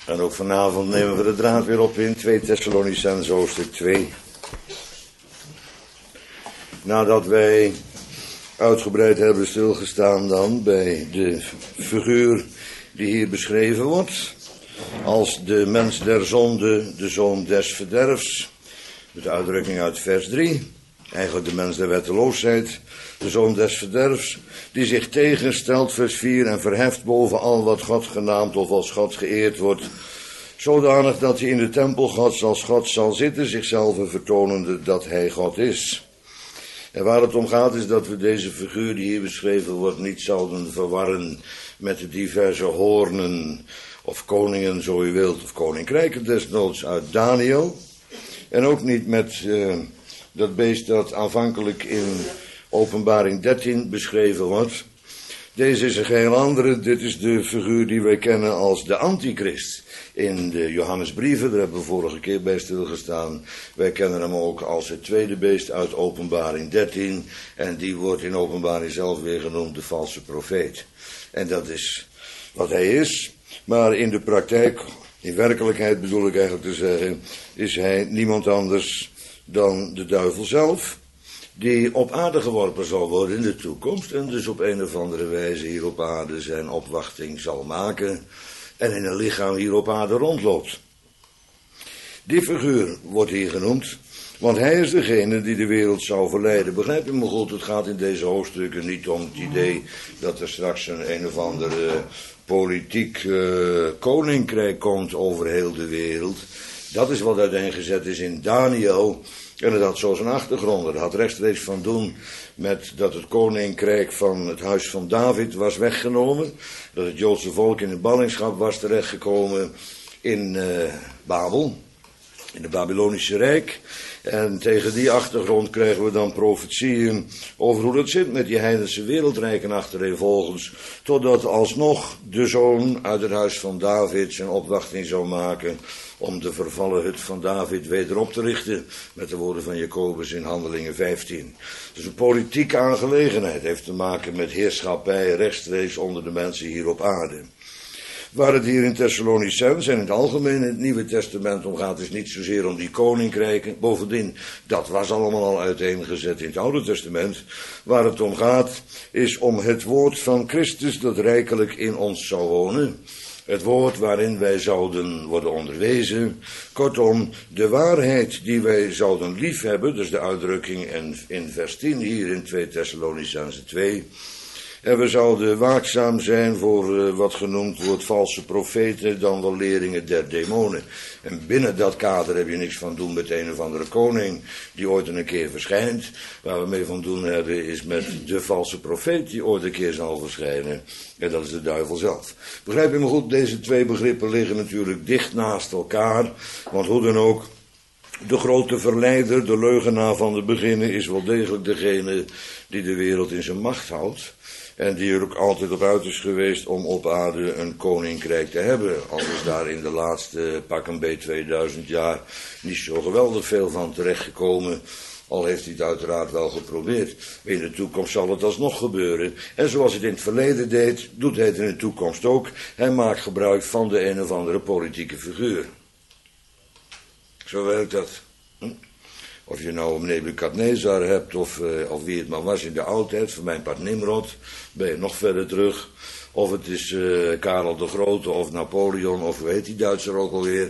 En ook vanavond nemen we de draad weer op in 2 Thessalonicenzen hoofdstuk 2. Nadat wij uitgebreid hebben stilgestaan dan bij de figuur die hier beschreven wordt. Als de mens der zonde, de zoon des verderfs. Met de uitdrukking uit vers 3. Eigenlijk de mens der wetteloosheid, de zoon des verderfs. Die zich tegenstelt, vers 4, en verheft boven al wat God genaamd of als God geëerd wordt. Zodanig dat hij in de tempel Gods als God zal zitten, zichzelf vertonende dat hij God is. En waar het om gaat is dat we deze figuur die hier beschreven wordt niet zouden verwarren met de diverse hoornen of koningen, zo u wilt, of koninkrijken desnoods uit Daniel. En ook niet met dat beest dat aanvankelijk in Openbaring 13 beschreven wordt. Deze is een geheel andere. Dit is de figuur die wij kennen als de antichrist. In de Johannesbrieven, daar hebben we vorige keer bij stilgestaan. Wij kennen hem ook als het tweede beest uit Openbaring 13. En die wordt in Openbaring zelf weer genoemd de valse profeet. En dat is wat hij is. Maar in de praktijk, in werkelijkheid bedoel ik eigenlijk te zeggen, is hij niemand anders dan de duivel zelf. Die op aarde geworpen zal worden in de toekomst. En dus op een of andere wijze hier op aarde zijn opwachting zal maken. En in een lichaam hier op aarde rondloopt. Die figuur wordt hier genoemd. Want hij is degene die de wereld zou verleiden. Begrijp je me goed? Het gaat in deze hoofdstukken niet om het idee dat er straks een of andere politiek koninkrijk komt over heel de wereld. Dat is wat uiteengezet is in Daniel. En het had zo zijn achtergrond. Het had rechtstreeks van doen met dat het koninkrijk van het huis van David was weggenomen. Dat het Joodse volk in de ballingschap was terechtgekomen in Babel. In het Babylonische Rijk. En tegen die achtergrond krijgen we dan profetieën over hoe dat zit met die heidense wereldrijken achtereenvolgens. Totdat alsnog de zoon uit het huis van David zijn opwachting zou maken om de vervallen hut van David weder op te richten. Met de woorden van Jacobus in Handelingen 15. Dus een politieke aangelegenheid heeft te maken met heerschappij rechtstreeks onder de mensen hier op aarde. Waar het hier in Thessalonicenzen en in het algemeen in het Nieuwe Testament om gaat, is niet zozeer om die koninkrijken. Bovendien, dat was allemaal al uiteengezet in het Oude Testament. Waar het om gaat, is om het woord van Christus dat rijkelijk in ons zou wonen. Het woord waarin wij zouden worden onderwezen. Kortom, de waarheid die wij zouden liefhebben, dus de uitdrukking in vers 10 hier in 2 Thessalonicenzen 2... En we zouden waakzaam zijn voor wat genoemd wordt valse profeten, dan wel leringen der demonen. En binnen dat kader heb je niks van doen met een of andere koning die ooit een keer verschijnt. Waar we mee van doen hebben is met de valse profeet die ooit een keer zal verschijnen. En dat is de duivel zelf. Begrijp je me goed, deze twee begrippen liggen natuurlijk dicht naast elkaar. Want hoe dan ook, de grote verleider, de leugenaar van het beginnen is wel degelijk degene die de wereld in zijn macht houdt. En die er ook altijd op uit is geweest om op aarde een koninkrijk te hebben. Al is daar in de laatste pak een beetje 2000 jaar niet zo geweldig veel van terechtgekomen. Al heeft hij het uiteraard wel geprobeerd. In de toekomst zal het alsnog gebeuren. En zoals het in het verleden deed, doet hij het in de toekomst ook. Hij maakt gebruik van de een of andere politieke figuur. Zo werkt dat. Of je nou een Nebukadnezar hebt of wie het maar was in de oudheid, voor mijn part Nimrod, ben je nog verder terug. Of het is Karel de Grote of Napoleon of hoe heet die Duitser ook alweer.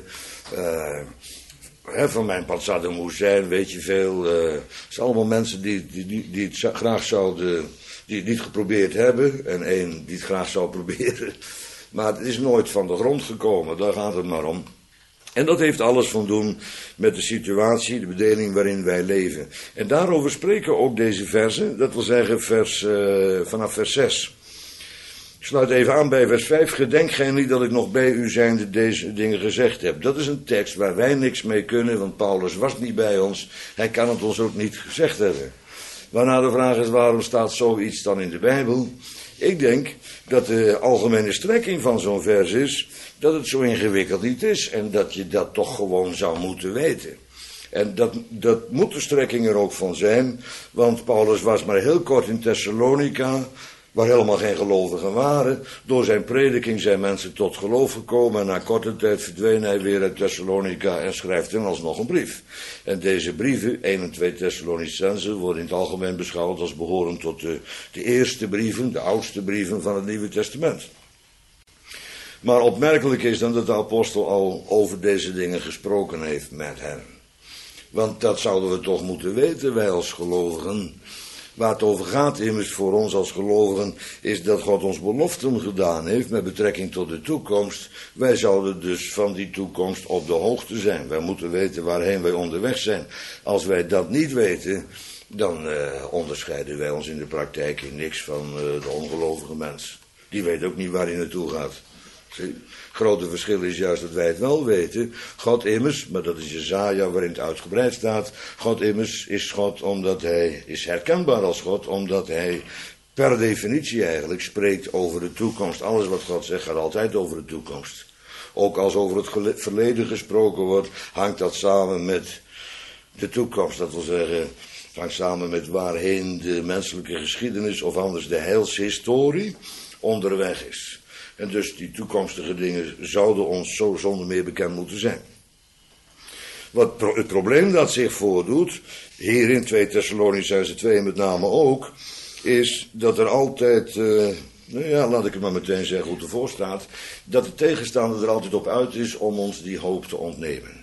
Van mijn part Saddam Hussein, weet je veel. Het zijn allemaal mensen die het graag zouden, die het niet geprobeerd hebben. En één die het graag zou proberen. Maar het is nooit van de grond gekomen, daar gaat het maar om. En dat heeft alles van doen met de situatie, de bedeling waarin wij leven. En daarover spreken ook deze versen, dat wil zeggen vanaf vers 6. Ik sluit even aan bij vers 5. Gedenk gij niet dat ik nog bij u zijnde deze dingen gezegd heb. Dat is een tekst waar wij niks mee kunnen, want Paulus was niet bij ons. Hij kan het ons ook niet gezegd hebben. Waarna de vraag is, waarom staat zoiets dan in de Bijbel? Ik denk dat de algemene strekking van zo'n vers is dat het zo ingewikkeld niet is en dat je dat toch gewoon zou moeten weten. En dat moet de strekking er ook van zijn, want Paulus was maar heel kort in Thessalonica, waar helemaal geen gelovigen waren. Door zijn prediking zijn mensen tot geloof gekomen en na korte tijd verdween hij weer uit Thessalonica en schrijft hen alsnog een brief. En deze brieven, 1 en 2 Thessalonicenzen, worden in het algemeen beschouwd als behorend tot de eerste brieven, de oudste brieven van het Nieuwe Testament. Maar opmerkelijk is dan dat de apostel al over deze dingen gesproken heeft met hen. Want dat zouden we toch moeten weten, wij als gelovigen. Waar het over gaat immers voor ons als gelovigen is dat God ons beloften gedaan heeft met betrekking tot de toekomst. Wij zouden dus van die toekomst op de hoogte zijn. Wij moeten weten waarheen wij onderweg zijn. Als wij dat niet weten, dan onderscheiden wij ons in de praktijk in niks van de ongelovige mens. Die weet ook niet waar hij naartoe gaat. Het grote verschil is juist dat wij het wel weten. God immers, maar dat is Jesaja waarin het uitgebreid staat. God immers is God omdat hij is herkenbaar als God, omdat hij per definitie eigenlijk spreekt over de toekomst. Alles wat God zegt gaat altijd over de toekomst. Ook als over het verleden gesproken wordt, hangt dat samen met de toekomst. Dat wil zeggen, het hangt samen met waarheen de menselijke geschiedenis of anders de heilshistorie onderweg is. En dus die toekomstige dingen zouden ons zo zonder meer bekend moeten zijn. Het probleem dat zich voordoet, hier in 2 Thessalonicenzen 2 met name ook, is dat er altijd, laat ik het maar meteen zeggen hoe het ervoor staat, dat de tegenstander er altijd op uit is om ons die hoop te ontnemen.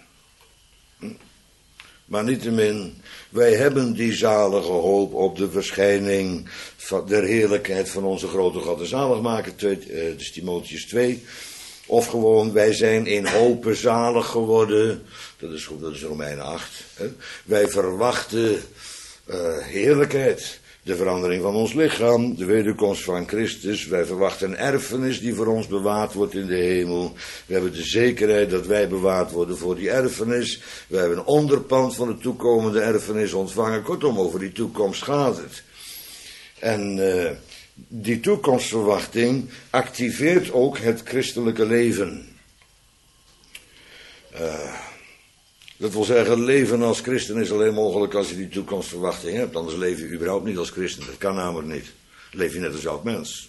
Maar niettemin, wij hebben die zalige hoop op de verschijning der heerlijkheid van onze grote God en zaligmaker, dus Timotheüs 2. Of gewoon, wij zijn in hope zalig geworden, dat is Romeinen 8. Hè. Wij verwachten heerlijkheid, de verandering van ons lichaam, de wederkomst van Christus. Wij verwachten een erfenis die voor ons bewaard wordt in de hemel. We hebben de zekerheid dat wij bewaard worden voor die erfenis. We hebben een onderpand van de toekomende erfenis ontvangen. Kortom, over die toekomst gaat het. En die toekomstverwachting activeert ook het christelijke leven. Dat wil zeggen, leven als christen is alleen mogelijk als je die toekomstverwachting hebt. Anders leef je überhaupt niet als christen. Dat kan namelijk niet. Leef je net als elk mens.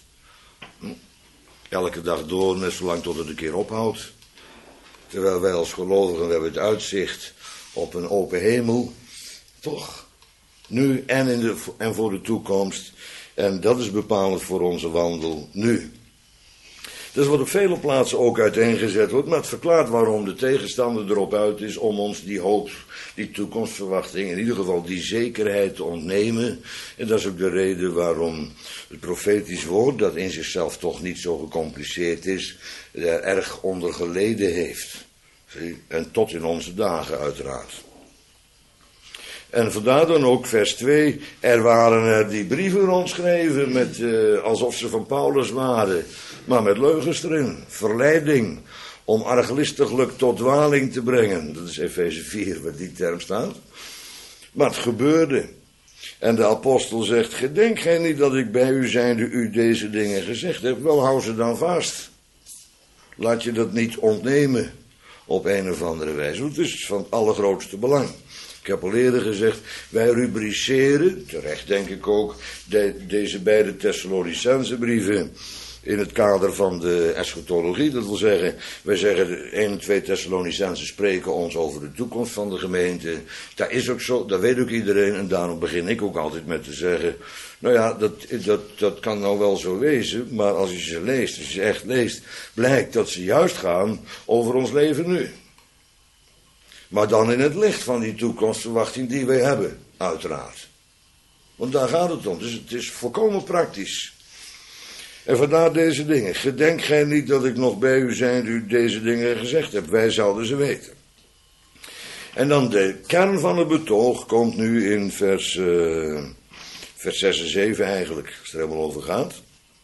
Elke dag door, net zolang tot het een keer ophoudt. Terwijl wij als gelovigen, we hebben het uitzicht op een open hemel. Toch? Nu en voor de toekomst. En dat is bepalend voor onze wandel nu. Dat is wat op vele plaatsen ook uiteengezet wordt, maar het verklaart waarom de tegenstander erop uit is om ons die hoop, die toekomstverwachting, in ieder geval die zekerheid te ontnemen. En dat is ook de reden waarom het profetisch woord, dat in zichzelf toch niet zo gecompliceerd is, er erg onder geleden heeft. En tot in onze dagen uiteraard. En vandaar dan ook vers 2, er waren er die brieven rondschreven met, alsof ze van Paulus waren, maar met leugens erin, verleiding, om arglistiglijk tot dwaling te brengen. Dat is Efeze 4 waar die term staat. Maar het gebeurde. En de apostel zegt, gedenk gij niet dat ik bij u zijnde u deze dingen gezegd heb? Wel, hou ze dan vast. Laat je dat niet ontnemen op een of andere wijze. Want het is van het allergrootste belang. Ik heb al eerder gezegd, wij rubriceren, terecht denk ik ook, deze beide Thessalonicense brieven in het kader van de eschatologie. Dat wil zeggen, wij zeggen 1 en 2 Thessalonicensen spreken ons over de toekomst van de gemeente. Dat is ook zo, dat weet ook iedereen en daarom begin ik ook altijd met te zeggen, nou ja, dat kan nou wel zo wezen, maar als je ze leest, als je ze echt leest, blijkt dat ze juist gaan over ons leven nu. Maar dan in het licht van die toekomstverwachting die wij hebben, uiteraard. Want daar gaat het om. Dus het is volkomen praktisch. En vandaar deze dingen. Gedenk gij niet dat ik nog bij u zijnde u deze dingen gezegd heb. Wij zouden ze weten. En dan de kern van het betoog komt nu in vers 6 en 7 eigenlijk, als het er helemaal over gaat.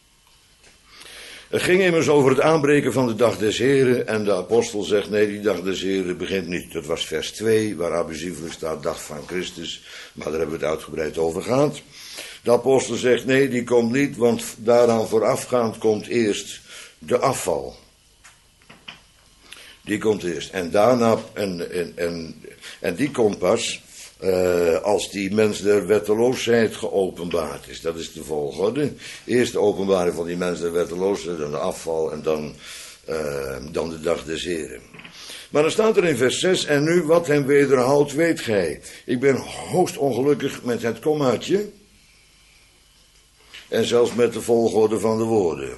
Het ging immers over het aanbreken van de dag des Heren en de apostel zegt, nee, die dag des Heren begint niet. Dat was vers 2, waar abusievelijk staat, dag van Christus, maar daar hebben we het uitgebreid over gehad. De apostel zegt, nee, die komt niet, want daaraan voorafgaand komt eerst de afval. Die komt eerst. En daarna, en die komt pas als die mens der wetteloosheid geopenbaard is. Dat is de volgorde. Eerst de openbaring van die mens der wetteloosheid, dan de afval en dan de dag des Heren. Maar dan staat er in vers 6, en nu wat hem wederhoudt weet gij. Ik ben hoogst ongelukkig met het kommaatje. En zelfs met de volgorde van de woorden.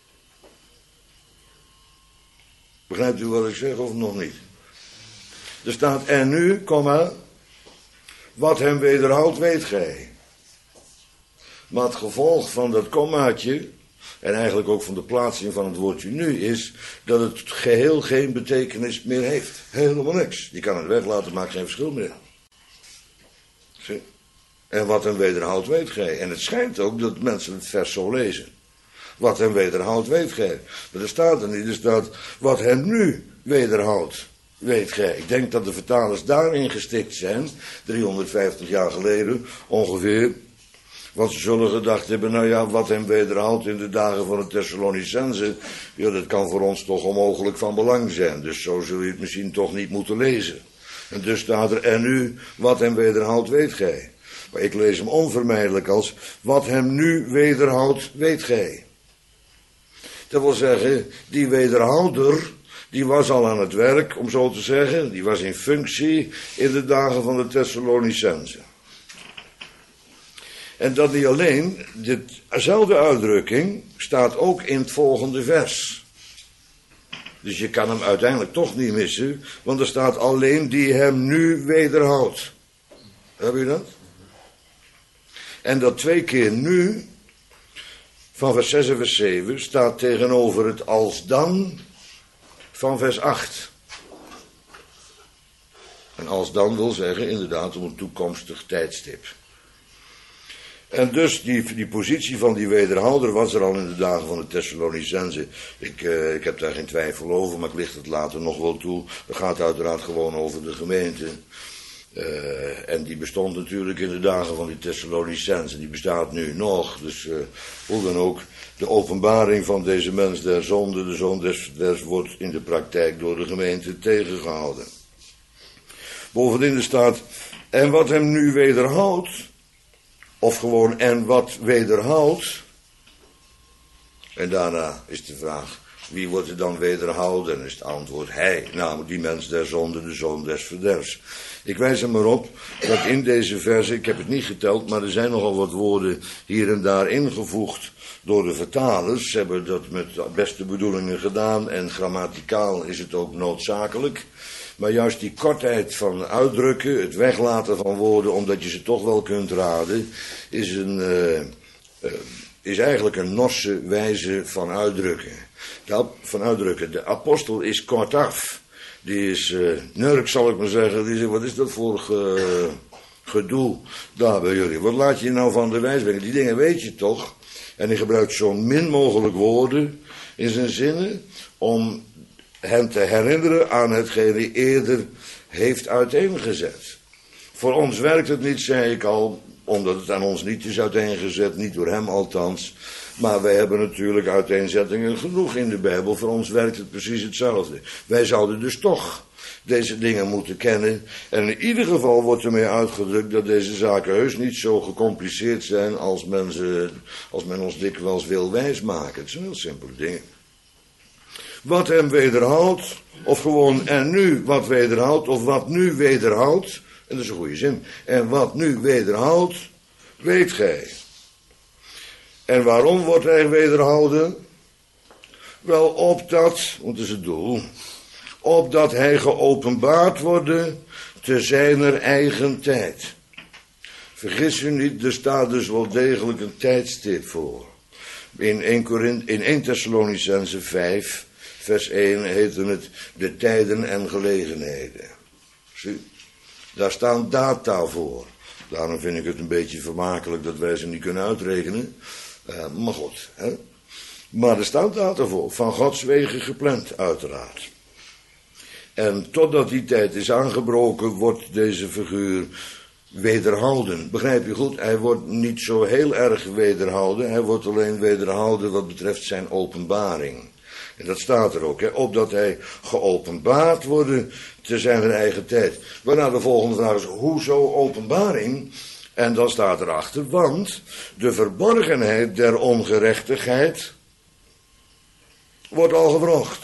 Begrijpt u wat ik zeg of nog niet? Er staat, en nu, komma, wat hem wederhoudt weet gij. Maar het gevolg van dat kommaatje, en eigenlijk ook van de plaatsing van het woordje nu, is dat het geheel geen betekenis meer heeft. Helemaal niks. Je kan het weglaten, maakt geen verschil meer. Zie? En wat hem wederhoudt weet gij. En het schijnt ook dat mensen het vers zo lezen. Wat hem wederhoudt weet gij. Maar er staat er niet, er staat wat hem nu wederhoudt weet gij. Ik denk dat de vertalers daarin gestikt zijn, 350 jaar geleden ongeveer. Want ze zullen gedacht hebben, nou ja, wat hem wederhoudt in de dagen van de Thessalonicenzen, ja, dat kan voor ons toch onmogelijk van belang zijn. Dus zo zul je het misschien toch niet moeten lezen. En dus staat er, en nu, wat hem wederhoudt weet gij. Maar ik lees hem onvermijdelijk als, wat hem nu wederhoudt weet gij. Dat wil zeggen, die wederhouder, die was al aan het werk, om zo te zeggen, die was in functie in de dagen van de Thessalonicenzen. En dat niet alleen, dezelfde uitdrukking staat ook in het volgende vers. Dus je kan hem uiteindelijk toch niet missen, want er staat alleen die hem nu wederhoudt. Heb je dat? En dat 2 keer nu, van vers 6 en vers 7, staat tegenover het alsdan van vers 8. En alsdan wil zeggen inderdaad om een toekomstig tijdstip. En dus die positie van die wederhouder was er al in de dagen van de Thessalonicenzen. Ik heb daar geen twijfel over, maar ik licht het later nog wel toe. Het gaat uiteraard gewoon over de gemeente. En die bestond natuurlijk in de dagen van die Thessalonicenzen. Die bestaat nu nog. Dus hoe dan ook, de openbaring van deze mens der zonde, de zoon des verders, wordt in de praktijk door de gemeente tegengehouden. Bovendien er staat, en wat hem nu wederhoudt, of gewoon en wat wederhoudt. En daarna is de vraag, wie wordt er dan wederhouden? En is het antwoord hij, namelijk die mens der zonde, de zoon des verders. Ik wijs er maar op dat in deze verse, ik heb het niet geteld, maar er zijn nogal wat woorden hier en daar ingevoegd door de vertalers. Ze hebben dat met de beste bedoelingen gedaan en grammaticaal is het ook noodzakelijk. Maar juist die kortheid van uitdrukken, het weglaten van woorden omdat je ze toch wel kunt raden, is eigenlijk een Norse wijze van uitdrukken. De apostel is kortaf. Die is nurk, zal ik maar zeggen. Die zegt, wat is dat voor gedoe daar bij jullie? Wat laat je nou van de wijs brengen? Die dingen weet je toch? En hij gebruikt zo min mogelijk woorden in zijn zinnen om hen te herinneren aan hetgeen hij eerder heeft uiteengezet. Voor ons werkt het niet, zei ik al, omdat het aan ons niet is uiteengezet, niet door hem althans. Maar wij hebben natuurlijk uiteenzettingen genoeg in de Bijbel. Voor ons werkt het precies hetzelfde. Wij zouden dus toch deze dingen moeten kennen. En in ieder geval wordt ermee uitgedrukt dat deze zaken heus niet zo gecompliceerd zijn als men ons dikwijls wil wijsmaken. Het zijn heel simpele dingen. Wat hem wederhoudt, of gewoon en nu wat wederhoudt, of wat nu wederhoudt. En dat is een goede zin. En wat nu wederhoudt, weet gij. En waarom wordt hij wederhouden? Wel opdat, wat is het doel? Opdat hij geopenbaard wordt te zijner eigen tijd. Vergis u niet, er staat dus wel degelijk een tijdstip voor. In 1 Thessalonicenzen 5, vers 1 heette het de tijden en gelegenheden. Zie, daar staan data voor. Daarom vind ik het een beetje vermakelijk dat wij ze niet kunnen uitrekenen. Maar goed, hè? Maar er staat data voor, van Gods wegen gepland uiteraard. En totdat die tijd is aangebroken, wordt deze figuur wederhouden. Begrijp je goed? Hij wordt niet zo heel erg wederhouden. Hij wordt alleen wederhouden wat betreft zijn openbaring. En dat staat er ook, hè, opdat hij geopenbaard worden te zijn eigen tijd. Waarna de volgende vraag is, hoezo openbaring? En dan staat erachter, want de verborgenheid der ongerechtigheid wordt al gewrocht.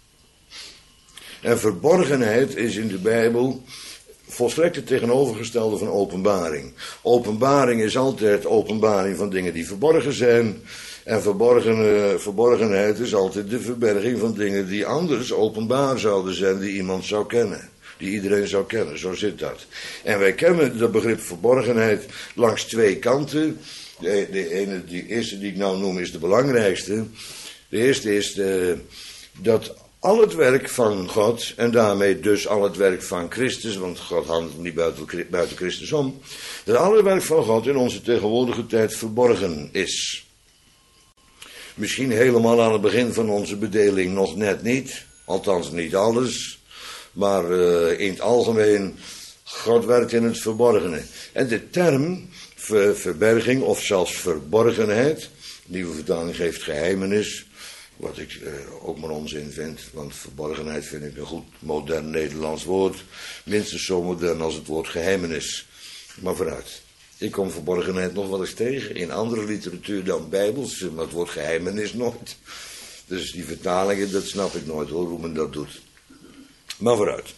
En verborgenheid is in de Bijbel volstrekt het tegenovergestelde van openbaring. Openbaring is altijd openbaring van dingen die verborgen zijn. En verborgenheid is altijd de verberging van dingen die anders openbaar zouden zijn, die iemand zou kennen. Die iedereen zou kennen, zo zit dat. En wij kennen dat begrip verborgenheid langs twee kanten. De eerste die ik nou noem is de belangrijkste. De eerste is dat al het werk van God, en daarmee dus al het werk van Christus, want God handelt niet buiten Christus om, dat al het werk van God in onze tegenwoordige tijd verborgen is. Misschien helemaal aan het begin van onze bedeling nog net niet, althans niet alles, maar in het algemeen, God werkt in het verborgene. En de term verberging of zelfs verborgenheid, nieuwe vertaling geeft geheimenis, wat ik ook maar onzin vind, want verborgenheid vind ik een goed modern Nederlands woord, minstens zo modern als het woord geheimenis. Maar vooruit. Ik kom verborgenheid nog wel eens tegen in andere literatuur dan Bijbels, maar het woord geheimenis nooit. Dus die vertalingen, dat snap ik nooit hoor, hoe men dat doet. Maar vooruit.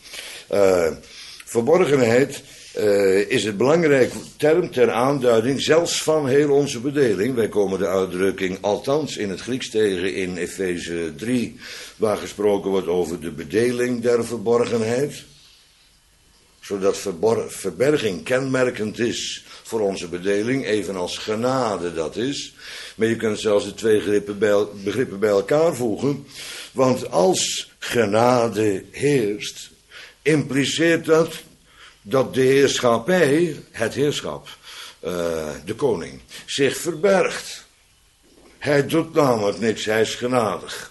Verborgenheid is het belangrijke term ter aanduiding, zelfs van heel onze bedeling. Wij komen de uitdrukking althans in het Grieks tegen in Efeze 3, waar gesproken wordt over de bedeling der verborgenheid. Zodat verberging kenmerkend is voor onze bedeling, evenals genade dat is. Maar je kunt zelfs de twee begrippen bij elkaar voegen. Want als genade heerst, impliceert dat de heerschappij, het heerschap, de koning, zich verbergt. Hij doet namelijk niks, hij is genadig.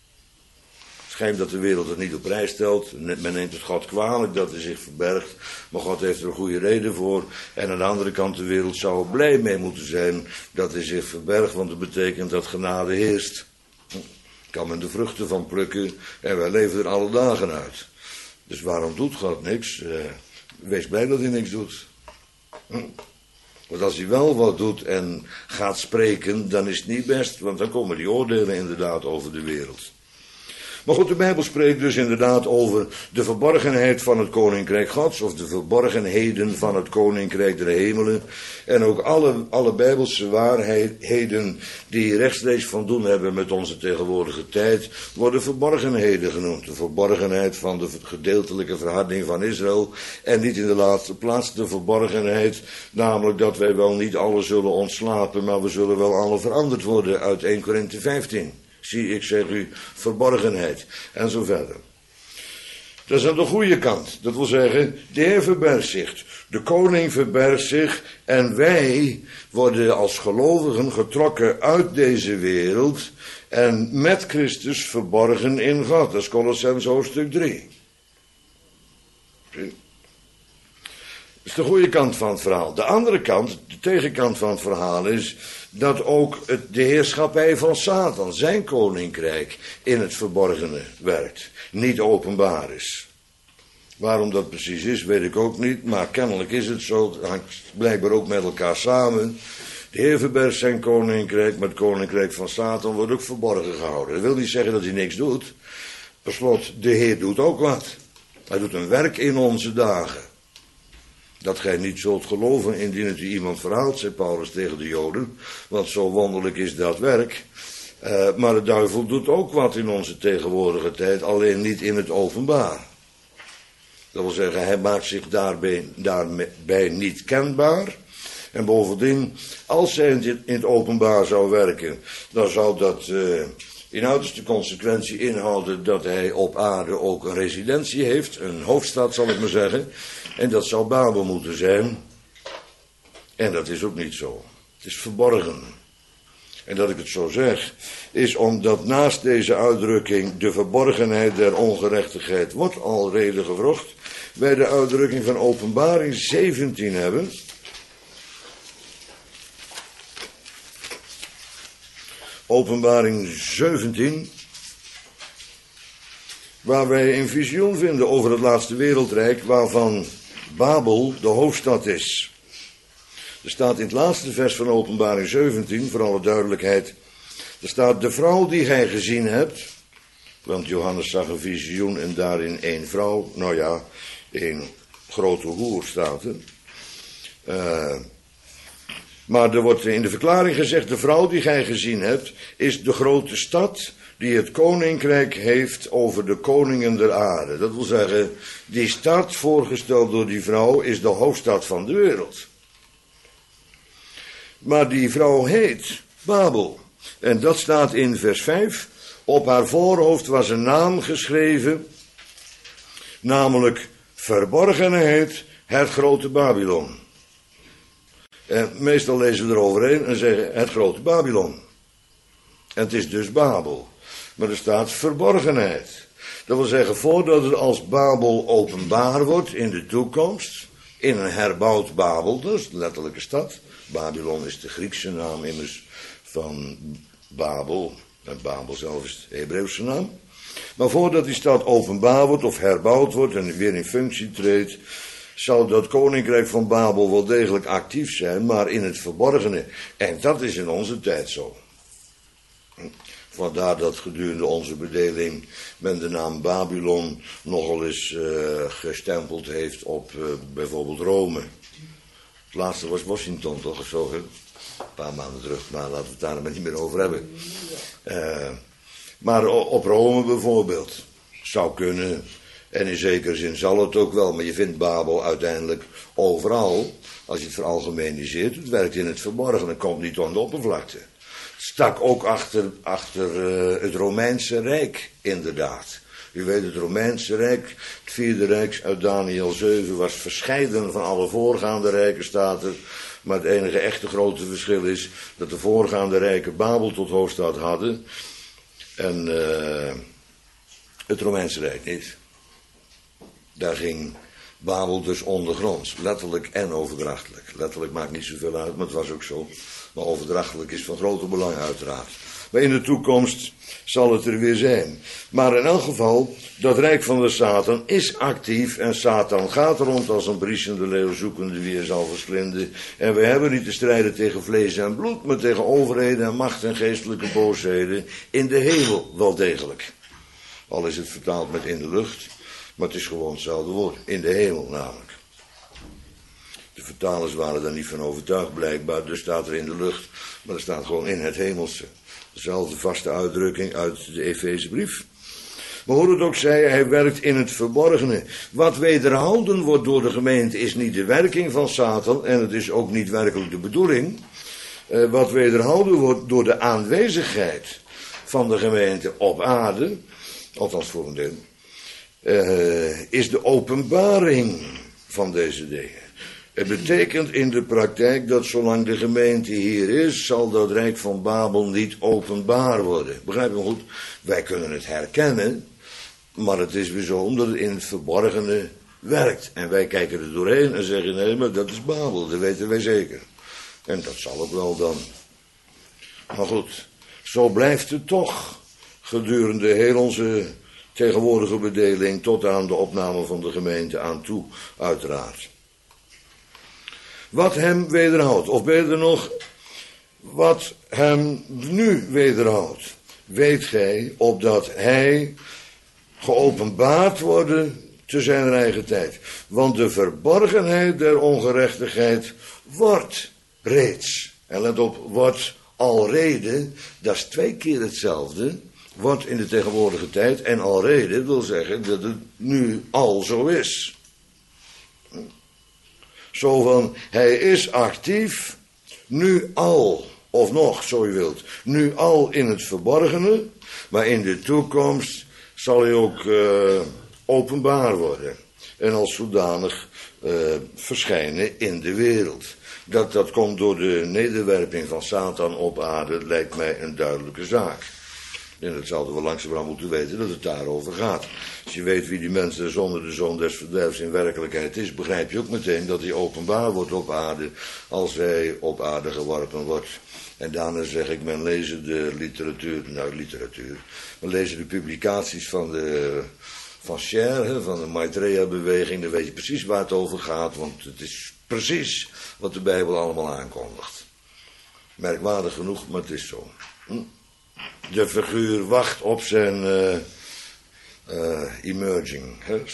Het schijnt dat de wereld het niet op prijs stelt. Men neemt het God kwalijk dat hij zich verbergt. Maar God heeft er een goede reden voor. En aan de andere kant, de wereld zou er blij mee moeten zijn dat hij zich verbergt. Want dat betekent dat genade heerst. Kan men de vruchten van plukken. En wij leven er alle dagen uit. Dus waarom doet God niks? Wees blij dat hij niks doet. Want als hij wel wat doet en gaat spreken, dan is het niet best. Want dan komen die oordelen inderdaad over de wereld. Maar goed, de Bijbel spreekt dus inderdaad over de verborgenheid van het Koninkrijk Gods, of de verborgenheden van het Koninkrijk der Hemelen. En ook alle Bijbelse waarheden die rechtstreeks van doen hebben met onze tegenwoordige tijd, worden verborgenheden genoemd. De verborgenheid van de gedeeltelijke verharding van Israël. En niet in de laatste plaats de verborgenheid, namelijk dat wij wel niet alle zullen ontslapen, maar we zullen wel alle veranderd worden uit 1 Korinthe 15. Zie, ik zeg u, verborgenheid. En zo verder. Dat is aan de goede kant. Dat wil zeggen, de Heer verbergt zich. De koning verbergt zich. En wij worden als gelovigen getrokken uit deze wereld. En met Christus verborgen in God. Dat is Kolossenzen hoofdstuk 3. Zie. Dat is de goede kant van het verhaal. De andere kant, de tegenkant van het verhaal is dat ook de heerschappij van Satan, zijn koninkrijk, in het verborgene werkt. Niet openbaar is. Waarom dat precies is, weet ik ook niet. Maar kennelijk is het zo. Het hangt blijkbaar ook met elkaar samen. De Heer verbergt zijn koninkrijk, maar het koninkrijk van Satan wordt ook verborgen gehouden. Dat wil niet zeggen dat hij niks doet. Per slot, de Heer doet ook wat. Hij doet een werk in onze dagen. Dat gij niet zult geloven indien het u iemand verhaalt, zei Paulus tegen de Joden. Want zo wonderlijk is dat werk. Maar de duivel doet ook wat in onze tegenwoordige tijd, alleen niet in het openbaar. Dat wil zeggen, hij maakt zich daarbij niet kenbaar. En bovendien, als hij in het openbaar zou werken, dan zou dat in uiterste consequentie inhouden dat hij op aarde ook een residentie heeft, een hoofdstad zal ik maar zeggen. En dat zou Babel moeten zijn. En dat is ook niet zo. Het is verborgen. En dat ik het zo zeg, is omdat naast deze uitdrukking de verborgenheid der ongerechtigheid wordt al reden gewrocht, wij de uitdrukking van Openbaring 17 hebben. Openbaring 17. waar wij een visioen vinden over het laatste wereldrijk, waarvan Babel de hoofdstad is. Er staat in het laatste vers van Openbaring 17, voor alle duidelijkheid, er staat: de vrouw die gij gezien hebt, want Johannes zag een visioen en daarin één vrouw, nou ja, één grote hoer staat er. Maar er wordt in de verklaring gezegd, de vrouw die gij gezien hebt, is de grote stad die het koninkrijk heeft over de koningen der aarde. Dat wil zeggen, die stad, voorgesteld door die vrouw, is de hoofdstad van de wereld. Maar die vrouw heet Babel. En dat staat in vers 5. Op haar voorhoofd was een naam geschreven, namelijk verborgenheid, het grote Babylon. En meestal lezen we eroverheen en zeggen het grote Babylon. En het is dus Babel. Maar er staat verborgenheid. Dat wil zeggen, voordat het als Babel openbaar wordt in de toekomst, in een herbouwd Babel, dat is de letterlijke stad. Babylon is de Griekse naam immers van Babel. En Babel zelf is de Hebreeuwse naam. Maar voordat die stad openbaar wordt of herbouwd wordt en weer in functie treedt, zal dat koninkrijk van Babel wel degelijk actief zijn, maar in het verborgene. En dat is in onze tijd zo. Vandaar dat gedurende onze bedeling men de naam Babylon nogal eens gestempeld heeft op bijvoorbeeld Rome. Het laatste was Washington toch of zo, hè? Een paar maanden terug, maar laten we het daar maar niet meer over hebben. Maar op Rome bijvoorbeeld, zou kunnen, en in zekere zin zal het ook wel, maar je vindt Babel uiteindelijk overal, als je het veralgemeniseert, het werkt in het verborgen, het komt niet aan de oppervlakte. Het stak ook achter het Romeinse Rijk, inderdaad. U weet, het Romeinse Rijk, het vierde rijk uit Daniel 7, was verscheiden van alle voorgaande rijken, staat er. Maar het enige echte grote verschil is dat de voorgaande rijken Babel tot hoofdstad hadden en het Romeinse Rijk niet. Daar ging Babel dus ondergronds, letterlijk en overdrachtelijk. Letterlijk maakt niet zoveel uit, maar het was ook zo. Maar overdrachtelijk is van groter belang uiteraard. Maar in de toekomst zal het er weer zijn. Maar in elk geval, dat rijk van de Satan is actief en Satan gaat rond als een briesende leeuw zoekende wie hij zal verslinden. En we hebben niet te strijden tegen vlees en bloed, maar tegen overheden en macht en geestelijke boosheden in de hemel wel degelijk. Al is het vertaald met in de lucht, maar het is gewoon hetzelfde woord, in de hemel namelijk. De vertalers waren daar niet van overtuigd blijkbaar, dus staat er in de lucht, maar er staat gewoon in het hemelse. Dezelfde vaste uitdrukking uit de Efezebrief. Maar hoe het ook zij, hij werkt in het verborgene. Wat wederhouden wordt door de gemeente is niet de werking van Satan en het is ook niet werkelijk de bedoeling. Wat wederhouden wordt door de aanwezigheid van de gemeente op aarde, althans voor een deel, is de openbaring van deze dingen. Het betekent in de praktijk dat zolang de gemeente hier is, zal dat rijk van Babel niet openbaar worden. Begrijp je goed? Wij kunnen het herkennen, maar het is weer zo omdat het in het verborgene werkt. En wij kijken er doorheen en zeggen, nee, maar dat is Babel, dat weten wij zeker. En dat zal ook wel dan. Maar goed, zo blijft het toch gedurende heel onze tegenwoordige bedeling tot aan de opname van de gemeente aan toe, uiteraard. Wat hem wederhoudt, of beter nog, wat hem nu wederhoudt, weet gij, opdat hij geopenbaard worden te zijn eigen tijd. Want de verborgenheid der ongerechtigheid wordt reeds. En let op, wordt alrede, dat is 2 keer hetzelfde, wordt in de tegenwoordige tijd, en alrede wil zeggen dat het nu al zo is. Zo van, hij is actief, nu al, of nog, zo u wilt, nu al in het verborgene, maar in de toekomst zal hij ook openbaar worden. En als zodanig verschijnen in de wereld. Dat komt door de nederwerping van Satan op aarde, lijkt mij een duidelijke zaak. En dat zouden we langzamerhand moeten weten dat het daarover gaat. Als je weet wie die mensen zonder de zoon des verderfs in werkelijkheid is, begrijp je ook meteen dat hij openbaar wordt op aarde als hij op aarde geworpen wordt. En daarna zeg ik, men lezen de literatuur, men lezen de publicaties van de Enchère van de Maitreya-beweging, dan weet je precies waar het over gaat, want het is precies wat de Bijbel allemaal aankondigt. Merkwaardig genoeg, maar het is zo. De figuur wacht op zijn emerging.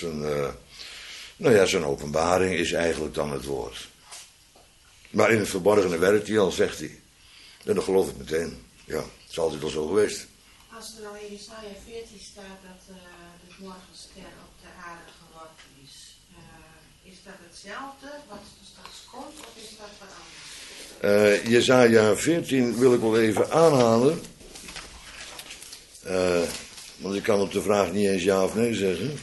Zijn openbaring is eigenlijk dan het woord. Maar in het verborgene werkt hij al, zegt hij. En dat geloof ik meteen. Ja, het is altijd al zo geweest. Als er nou in Jesaja 14 staat dat de morgenster op de aarde geworpen is dat hetzelfde wat er straks komt of is dat wat anders? Jesaja 14 wil ik wel even aanhalen. Want ik kan op de vraag niet eens ja of nee zeggen.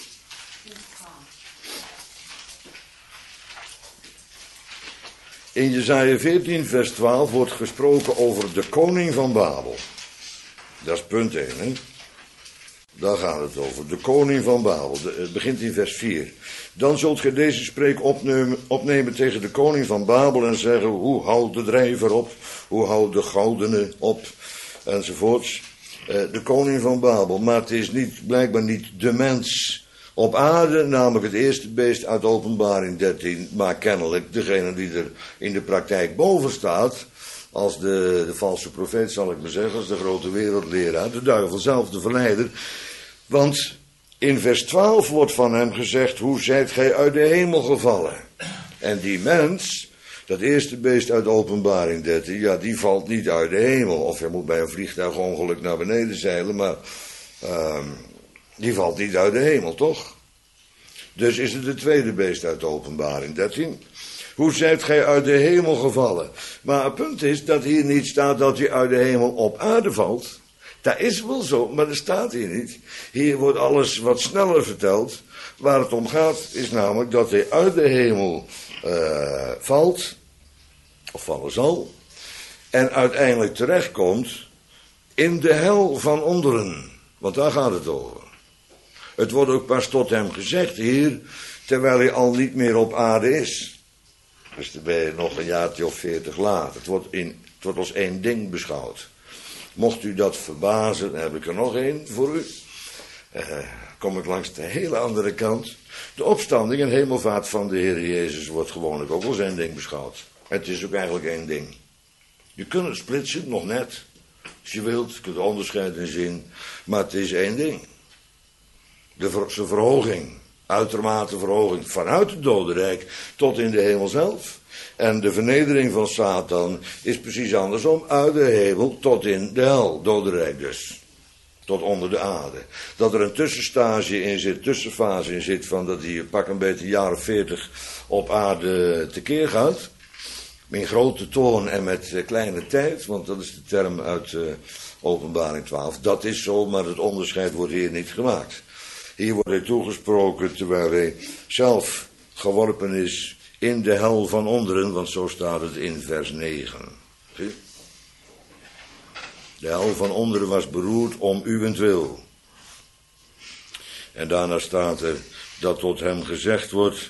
In Jesaja 14 vers 12 wordt gesproken over de koning van Babel. Dat is punt 1, hè. Daar gaat het over. De koning van Babel. Het begint in vers 4. Dan zult gij deze spreek opnemen tegen de koning van Babel en zeggen, hoe houdt de drijver op? Hoe houdt de goudene op? Enzovoorts. De koning van Babel. Maar het is blijkbaar niet de mens op aarde, namelijk het eerste beest uit Openbaring 13. Maar kennelijk degene die er in de praktijk boven staat, als de valse profeet zal ik maar zeggen, als de grote wereldleraar, de duivel zelf, de verleider. Want in vers 12 wordt van hem gezegd, hoe zijt gij uit de hemel gevallen? En die mens, dat eerste beest uit Openbaring 13, ja, die valt niet uit de hemel. Of hij moet bij een vliegtuigongeluk naar beneden zeilen, maar die valt niet uit de hemel, toch? Dus is het tweede beest uit Openbaring 13. Hoe zijt gij uit de hemel gevallen? Maar het punt is dat hier niet staat dat hij uit de hemel op aarde valt. Dat is wel zo, maar dat staat hier niet. Hier wordt alles wat sneller verteld. Waar het om gaat is namelijk dat hij uit de hemel valt, of vallen zal, en uiteindelijk terechtkomt in de hel van onderen. Want daar gaat het over. Het wordt ook pas tot hem gezegd hier, terwijl hij al niet meer op aarde is. Dus dan ben je nog een jaartje of 40 later. Het wordt als één ding beschouwd. Mocht u dat verbazen, dan heb ik er nog één voor u. Kom ik langs de hele andere kant. De opstanding en hemelvaart van de Heer Jezus wordt gewoonlijk ook als één ding beschouwd. Het is ook eigenlijk één ding. Je kunt het splitsen, nog net. Als je wilt, je kunt er onderscheid in zien. Maar het is één ding. Zijn verhoging, uitermate verhoging, vanuit het dodenrijk tot in de hemel zelf. En de vernedering van Satan is precies andersom, uit de hemel tot in de hel, dodenrijk dus. Tot onder de aarde. Dat er een tussenstage in zit, tussenfase in zit, van dat hij pak een beetje een jaar of 40 op aarde tekeer gaat. In grote toorn en met kleine tijd, want dat is de term uit Openbaring 12. Dat is zo, maar het onderscheid wordt hier niet gemaakt. Hier wordt hij toegesproken terwijl hij zelf geworpen is in de hel van onderen, want zo staat het in vers 9. Zie? De hel van onderen was beroerd om uwentwil. En daarna staat er dat tot hem gezegd wordt,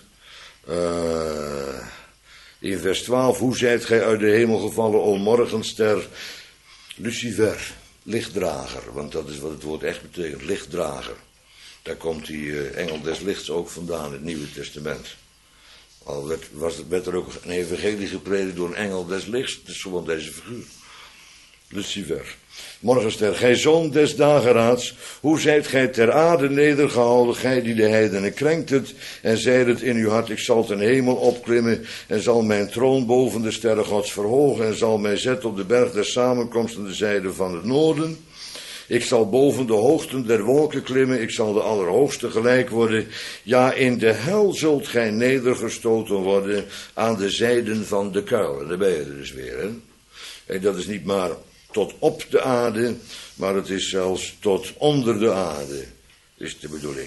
in vers 12, hoe zijt gij uit de hemel gevallen, o morgenster, Lucifer, lichtdrager, want dat is wat het woord echt betekent, lichtdrager. Daar komt die engel des lichts ook vandaan in het Nieuwe Testament. Al werd er ook een evangelie gepredikt door een engel des lichts, dat is gewoon deze figuur. Lucifer. Morgenster, gij zoon des dageraads, hoe zijt gij ter aarde nedergehouden, gij die de heidenen krenkt en zeidet in uw hart, ik zal ten hemel opklimmen en zal mijn troon boven de sterren Gods verhogen en zal mij zetten op de berg der samenkomst aan de zijde van het noorden. Ik zal boven de hoogten der wolken klimmen, ik zal de Allerhoogste gelijk worden. Ja, in de hel zult gij nedergestoten worden aan de zijden van de kuil. En daar ben je er dus weer, hè. En dat is niet maar tot op de aarde, maar het is zelfs tot onder de aarde, is de bedoeling.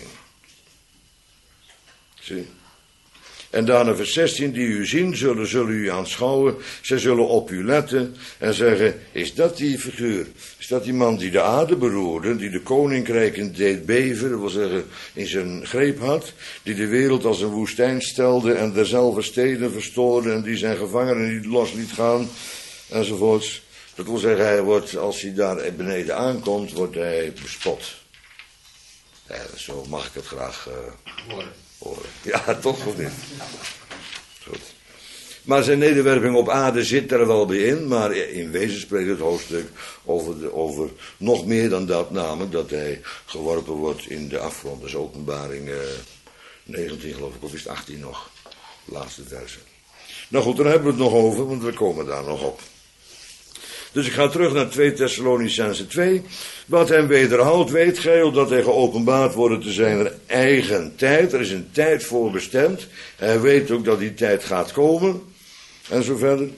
Zie. En daarna vers 16, die u zien, zullen u aanschouwen, zij zullen op u letten en zeggen, is dat die figuur, is dat die man die de aarde beroerde, die de koninkrijken deed beven, dat wil zeggen in zijn greep had, die de wereld als een woestijn stelde en derzelfde steden verstoorde en die zijn gevangenen niet los liet gaan, enzovoorts. Dat wil zeggen, hij wordt, als hij daar beneden aankomt, wordt hij bespot. Zo mag ik het graag horen. Ja, toch of niet? Goed. Maar zijn nederwerping op aarde zit er wel bij in, maar in wezen spreekt het hoofdstuk over nog meer dan dat, namelijk dat hij geworpen wordt in de afgrond. Dat is Openbaring 19 geloof ik, of is het 18 nog? De laatste versen. Nou goed, daar hebben we het nog over, want we komen daar nog op. Dus ik ga terug naar 2 Thessalonicenzen 2. Wat hem wederhoudt, weet gij, opdat hij geopenbaard wordt te zijn eigen tijd. Er is een tijd voor bestemd. Hij weet ook dat die tijd gaat komen. En zo verder.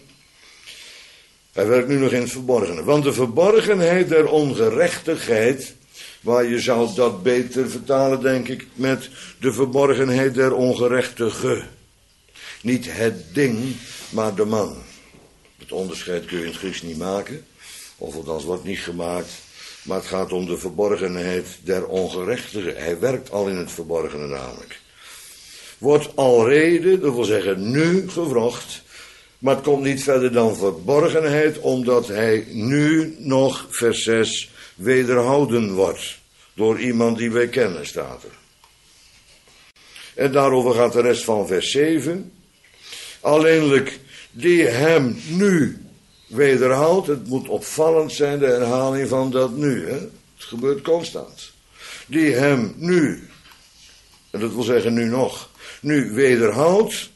Hij werkt nu nog in het verborgene. Want de verborgenheid der ongerechtigheid, waar je zou dat beter vertalen, denk ik, met de verborgenheid der ongerechtige. Niet het ding, maar de man. Het onderscheid kun je in het Grieks niet maken, of althans wordt niet gemaakt, maar het gaat om de verborgenheid der ongerechtigen. Hij werkt al in het verborgene namelijk. Wordt alrede, dat wil zeggen nu, gewrocht, maar het komt niet verder dan verborgenheid, omdat hij nu nog, vers 6, wederhouden wordt. Door iemand die wij kennen, staat er. En daarover gaat de rest van vers 7. Alleenlijk die hem nu wederhoudt. Het moet opvallend zijn, de herhaling van dat nu. Hè? Het gebeurt constant. Die hem nu, en dat wil zeggen nu nog, nu wederhoudt.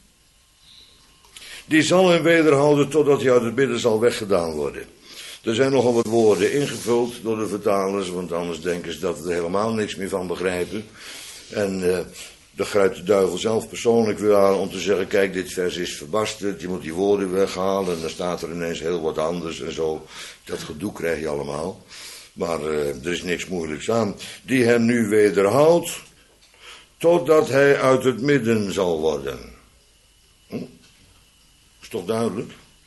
Die zal hem wederhouden totdat hij uit het midden zal weggedaan worden. Er zijn nogal wat woorden ingevuld door de vertalers, want anders denken ze dat we er helemaal niks meer van begrijpen. En dan grijpt de duivel zelf persoonlijk weer aan om te zeggen, kijk, dit vers is verbasterd, je moet die woorden weghalen en dan staat er ineens heel wat anders en zo. Dat gedoe krijg je allemaal. Maar er is niks moeilijks aan. Die hem nu wederhoudt, totdat hij uit het midden zal worden. Is toch duidelijk?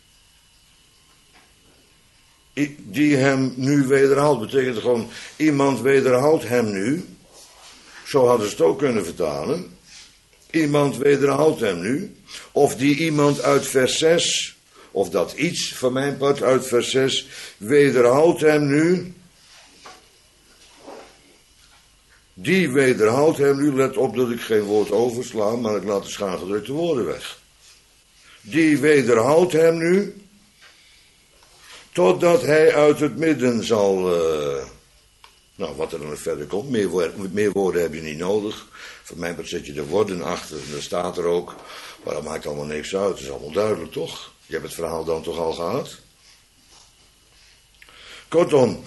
Die hem nu wederhoudt, betekent gewoon, iemand wederhoudt hem nu. Zo hadden ze het ook kunnen vertalen. Iemand wederhoudt hem nu. Of die iemand uit vers 6, of dat iets van mijn part uit vers 6, wederhoudt hem nu. Die wederhoudt hem nu, let op dat ik geen woord oversla, maar ik laat de schaargedrukte woorden weg. Die wederhoudt hem nu, totdat hij uit het midden zal... Nou, wat er dan verder komt, meer woorden heb je niet nodig. Voor mij zet je de woorden achter, en dat staat er ook. Maar dat maakt allemaal niks uit, dat is allemaal duidelijk, toch? Je hebt het verhaal dan toch al gehad? Kortom,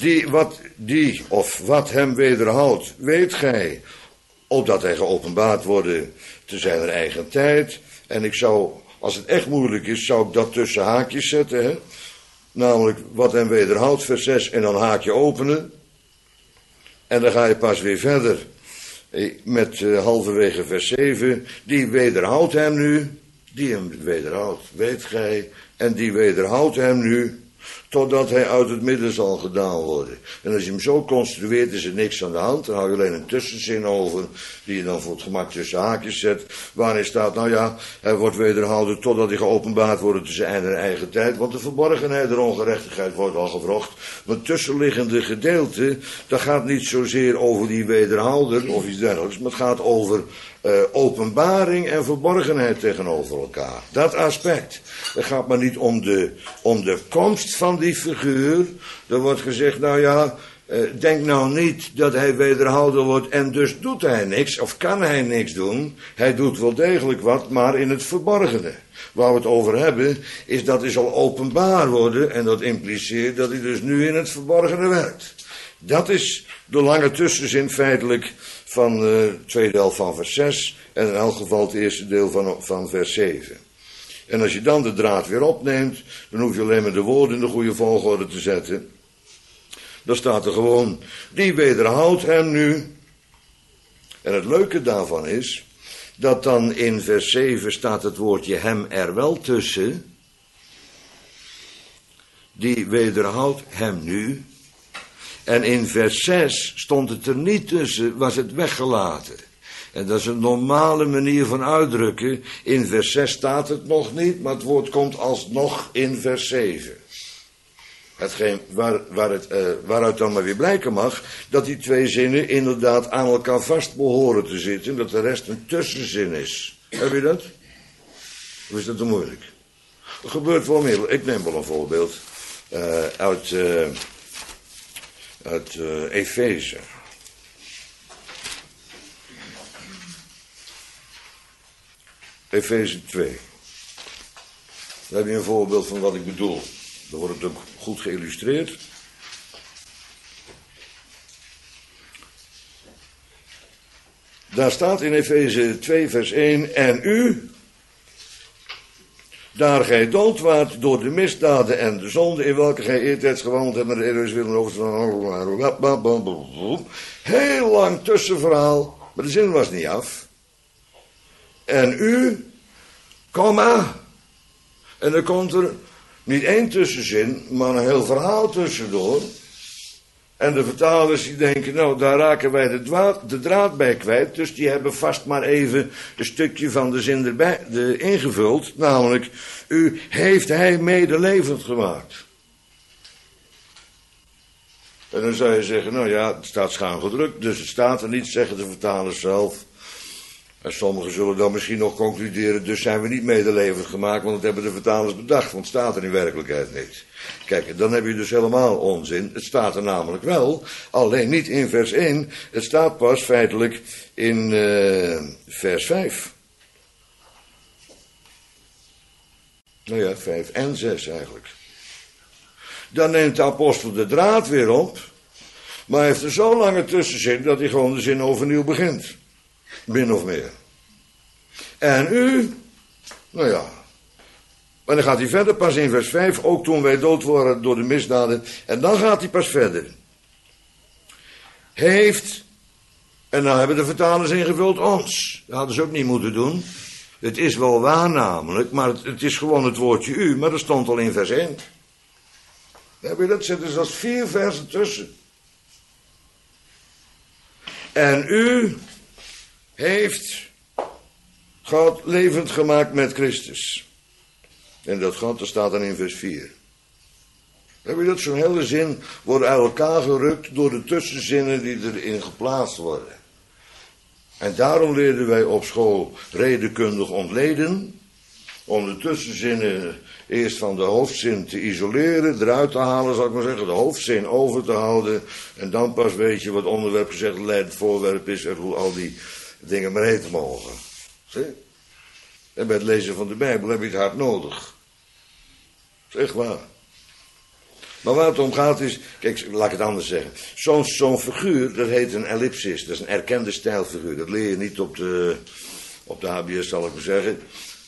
wat hem wederhoudt, weet gij, opdat hij geopenbaard worden te zijn eigen tijd. En ik zou, als het echt moeilijk is, zou ik dat tussen haakjes zetten, hè? Namelijk, wat hem wederhoudt, vers 6, en dan haakje openen. En dan ga je pas weer verder met halverwege vers 7. Die wederhoudt hem nu. Die hem wederhoudt, weet gij. En die wederhoudt hem nu. Totdat hij uit het midden zal gedaan worden. En als je hem zo construeert, is er niks aan de hand. Dan hou je alleen een tussenzin over. Die je dan voor het gemak tussen haakjes zet. Waarin staat, nou ja, hij wordt wederhouden totdat hij geopenbaard wordt te zijn in eigen tijd. Want de verborgenheid der ongerechtigheid wordt al gewrocht. Het tussenliggende gedeelte, dat gaat niet zozeer over die wederhouder of iets dergelijks. Maar het gaat over openbaring en verborgenheid tegenover elkaar. Dat aspect. Het gaat maar niet om de komst van die figuur. Er wordt gezegd, nou ja, denk nou niet dat hij wederhouden wordt en dus doet hij niks of kan hij niks doen. Hij doet wel degelijk wat, maar in het verborgene. Waar we het over hebben, is dat hij zal openbaar worden en dat impliceert dat hij dus nu in het verborgene werkt. Dat is de lange tussenzin feitelijk van het tweede helft van vers 6 en in elk geval het eerste deel van vers 7. En als je dan de draad weer opneemt, dan hoef je alleen maar de woorden in de goede volgorde te zetten. Dan staat er gewoon, die wederhoudt hem nu. En het leuke daarvan is, dat dan in vers 7 staat het woordje hem er wel tussen. Die wederhoudt hem nu. En in vers 6 stond het er niet tussen, was het weggelaten. En dat is een normale manier van uitdrukken. In vers 6 staat het nog niet, maar het woord komt alsnog in vers 7. Waaruit dan maar weer blijken mag dat die twee zinnen inderdaad aan elkaar vast behoren te zitten. Dat de rest een tussenzin is. Heb je dat? Of is dat te moeilijk? Er gebeurt wel meer. Ik neem wel een voorbeeld uit Efeze. Efeze 2. Daar heb je een voorbeeld van wat ik bedoel. Dan wordt het ook goed geïllustreerd. Daar staat in Efeze 2 vers 1. En u, daar gij dood waart door de misdaden en de zonde in welke gij eertijds gewandeld hebt met de eeuwige wil en over. Heel lang tussenverhaal, maar de zin was niet af. En u, komma. En dan komt er niet één tussenzin, maar een heel verhaal tussendoor. En de vertalers die denken, nou daar raken wij de draad bij kwijt. Dus die hebben vast maar even een stukje van de zin erbij ingevuld. Namelijk, u heeft hij medelevend gemaakt. En dan zou je zeggen, nou ja, het staat schuin gedrukt. Dus het staat er niet, zeggen de vertalers zelf. En sommigen zullen dan misschien nog concluderen, dus zijn we niet medelevend gemaakt, want dat hebben de vertalers bedacht, want het staat er in werkelijkheid niet. Kijk, dan heb je dus helemaal onzin. Het staat er namelijk wel, alleen niet in vers 1. Het staat pas feitelijk in vers 5. Nou ja, 5 en 6 eigenlijk. Dan neemt de apostel de draad weer op, maar hij heeft er zo lange tussenzin dat hij gewoon de zin overnieuw begint. Min of meer. En u, nou ja. Maar dan gaat hij verder, pas in vers 5, ook toen wij dood waren door de misdaden. En dan gaat hij pas verder. Heeft, en dan hebben de vertalers ingevuld, ons. Dat hadden ze ook niet moeten doen. Het is wel waar namelijk, maar het is gewoon het woordje u, maar dat stond al in vers 1. Heb je dat? Zitten dus als 4 versen tussen. En u heeft God levend gemaakt met Christus. En dat God, dat staat dan in vers 4. Heb je dat? Zo'n hele zin wordt uit elkaar gerukt door de tussenzinnen die erin geplaatst worden. En daarom leerden wij op school redenkundig ontleden. Om de tussenzinnen eerst van de hoofdzin te isoleren, eruit te halen, zal ik maar zeggen, de hoofdzin over te houden. En dan pas weet je wat onderwerp gezegd, leidend voorwerp is en hoe al die dingen maar heten mogen. Zie? En bij het lezen van de Bijbel heb je het hard nodig. Dat is echt waar. Maar waar het om gaat is, kijk, laat ik het anders zeggen. Zo'n figuur, dat heet een ellipsis. Dat is een erkende stijlfiguur. Dat leer je niet op de HBS, zal ik maar zeggen.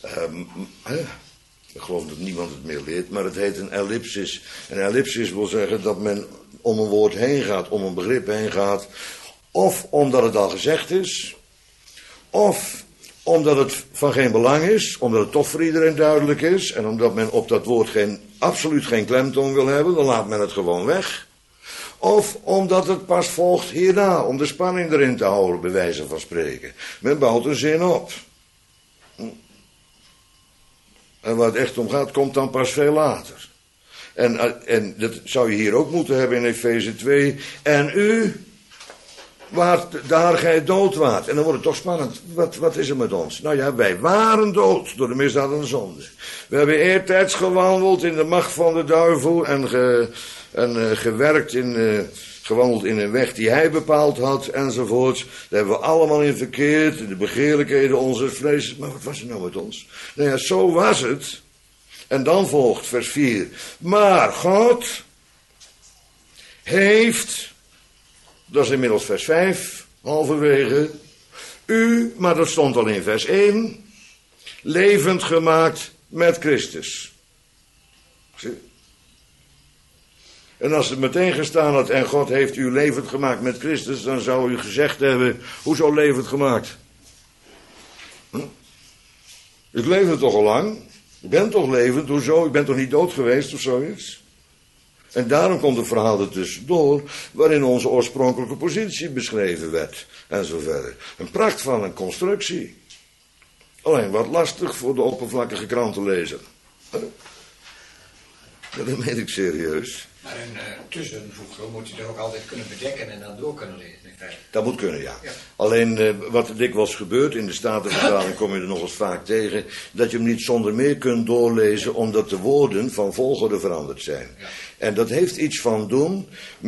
Ik geloof dat niemand het meer leert, maar het heet een ellipsis. Een ellipsis wil zeggen dat men om een woord heen gaat, om een begrip heen gaat. Of omdat het al gezegd is, of omdat het van geen belang is, omdat het toch voor iedereen duidelijk is. En omdat men op dat woord absoluut geen klemtoon wil hebben, dan laat men het gewoon weg. Of omdat het pas volgt hierna, om de spanning erin te houden, bij wijze van spreken. Men bouwt een zin op. En waar het echt om gaat, komt dan pas veel later. En dat zou je hier ook moeten hebben in Efeze 2. En u, daar gij dood waart. En dan wordt het toch spannend. Wat is er met ons? Nou ja, wij waren dood door de misdaad en de zonde. We hebben eertijds gewandeld in de macht van de duivel en gewerkt gewandeld in een weg die hij bepaald had, enzovoorts. Daar hebben we allemaal in verkeerd, de begeerlijkheden onze vlees. Maar wat was er nou met ons? Nou ja, zo was het. En dan volgt vers 4. Maar God heeft, dat is inmiddels vers 5, halverwege, u, maar dat stond al in vers 1, levend gemaakt met Christus. Zie. En als het meteen gestaan had, en God heeft u levend gemaakt met Christus, dan zou u gezegd hebben, hoezo levend gemaakt? Ik leefde toch al lang? Ik ben toch levend, hoezo? Ik ben toch niet dood geweest of zoiets? En daarom komt het verhaal er tussendoor, waarin onze oorspronkelijke positie beschreven werd, en zo verder. Een pracht van een constructie. Alleen wat lastig voor de oppervlakkige krantenlezer. Dat meen ik serieus. Maar een tussenvoegsel moet je er ook altijd kunnen bedekken en dan door kunnen lezen. Dat moet kunnen, ja. Alleen wat er dikwijls gebeurt, in de Statenvertaling kom je er nog eens vaak tegen, dat je hem niet zonder meer kunt doorlezen, omdat de woorden van volgorde veranderd zijn. Ja. En dat heeft iets van doen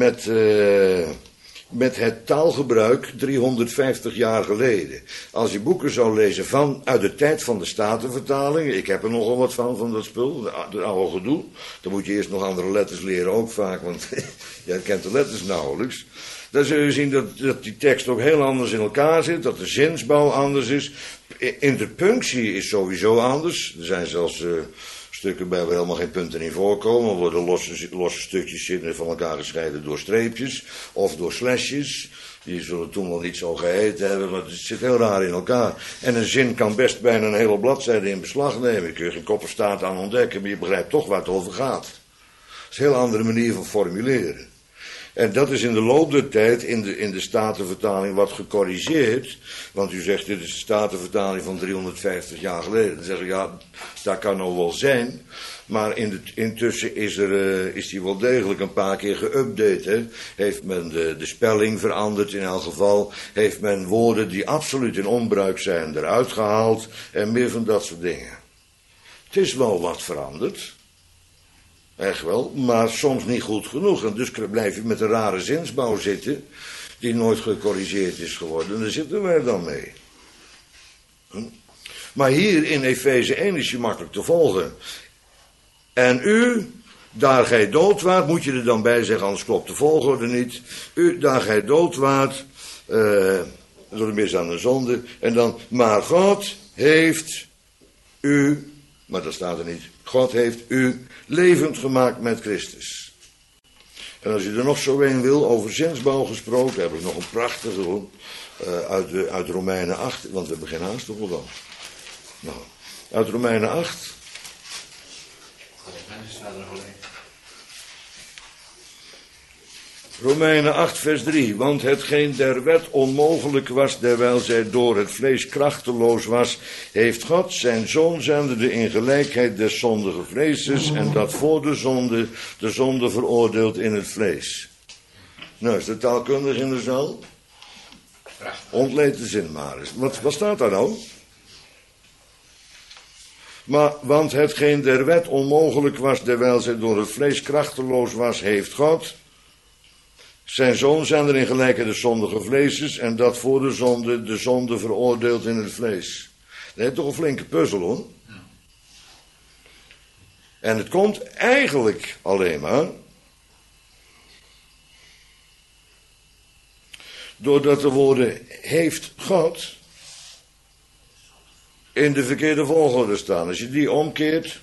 met het taalgebruik 350 jaar geleden. Als je boeken zou lezen uit de tijd van de Statenvertaling, ik heb er nogal wat van dat spul, dat oude gedoe, dan moet je eerst nog andere letters leren ook vaak, want jij kent de letters nauwelijks. Dan zul je zien dat die tekst ook heel anders in elkaar zit, dat de zinsbouw anders is. Interpunctie is sowieso anders. Er zijn zelfs stukken bij waar helemaal geen punten in voorkomen. Er worden losse stukjes zitten van elkaar gescheiden door streepjes of door slashjes. Die zullen toen wel niet zo geheten hebben, maar het zit heel raar in elkaar. En een zin kan best bijna een hele bladzijde in beslag nemen. Je kunt geen koppenstaart aan ontdekken, maar je begrijpt toch waar het over gaat. Dat is een heel andere manier van formuleren. En dat is in de loop der tijd in de Statenvertaling wat gecorrigeerd. Want u zegt, dit is de Statenvertaling van 350 jaar geleden. Dan zeg ik, ja, dat kan nog wel zijn. Maar intussen is die wel degelijk een paar keer geüpdate. Hè? Heeft men de spelling veranderd in elk geval. Heeft men woorden die absoluut in onbruik zijn eruit gehaald. En meer van dat soort dingen. Het is wel wat veranderd. Echt wel, maar soms niet goed genoeg. En dus blijf je met een rare zinsbouw zitten, die nooit gecorrigeerd is geworden. En daar zitten wij dan mee. Maar hier in Efeze 1 is je makkelijk te volgen. En u, daar gij dood waart, moet je er dan bij zeggen, anders klopt de volgorde niet. U, daar gij dood waart, door de mis aan de zonde. En dan, maar God heeft u, maar dat staat er niet. God heeft u levend gemaakt met Christus. En als je er nog zo een wil, over zinsbouw gesproken, heb ik nog een prachtige hoor, uit Romeinen 8, want we hebben geen haast toch wel dan. Nou, uit Romeinen 8. Romeinen 8 vers 3, want hetgeen der wet onmogelijk was, terwijl zij door het vlees krachteloos was, heeft God zijn zoon zendende in gelijkheid des zondige vleeses, en dat voor de zonde veroordeeld in het vlees. Nou, is de taalkundig in de zaal? Ontleed de zin maar eens. Wat staat daar nou? Maar, want hetgeen der wet onmogelijk was, terwijl zij door het vlees krachteloos was, heeft God zijn zoon zender in gelijkheid de zondige vleeses, en dat voor de zonde veroordeeld in het vlees. Dat is toch een flinke puzzel hoor. En het komt eigenlijk alleen maar doordat de woorden heeft God in de verkeerde volgorde staan. Als je die omkeert,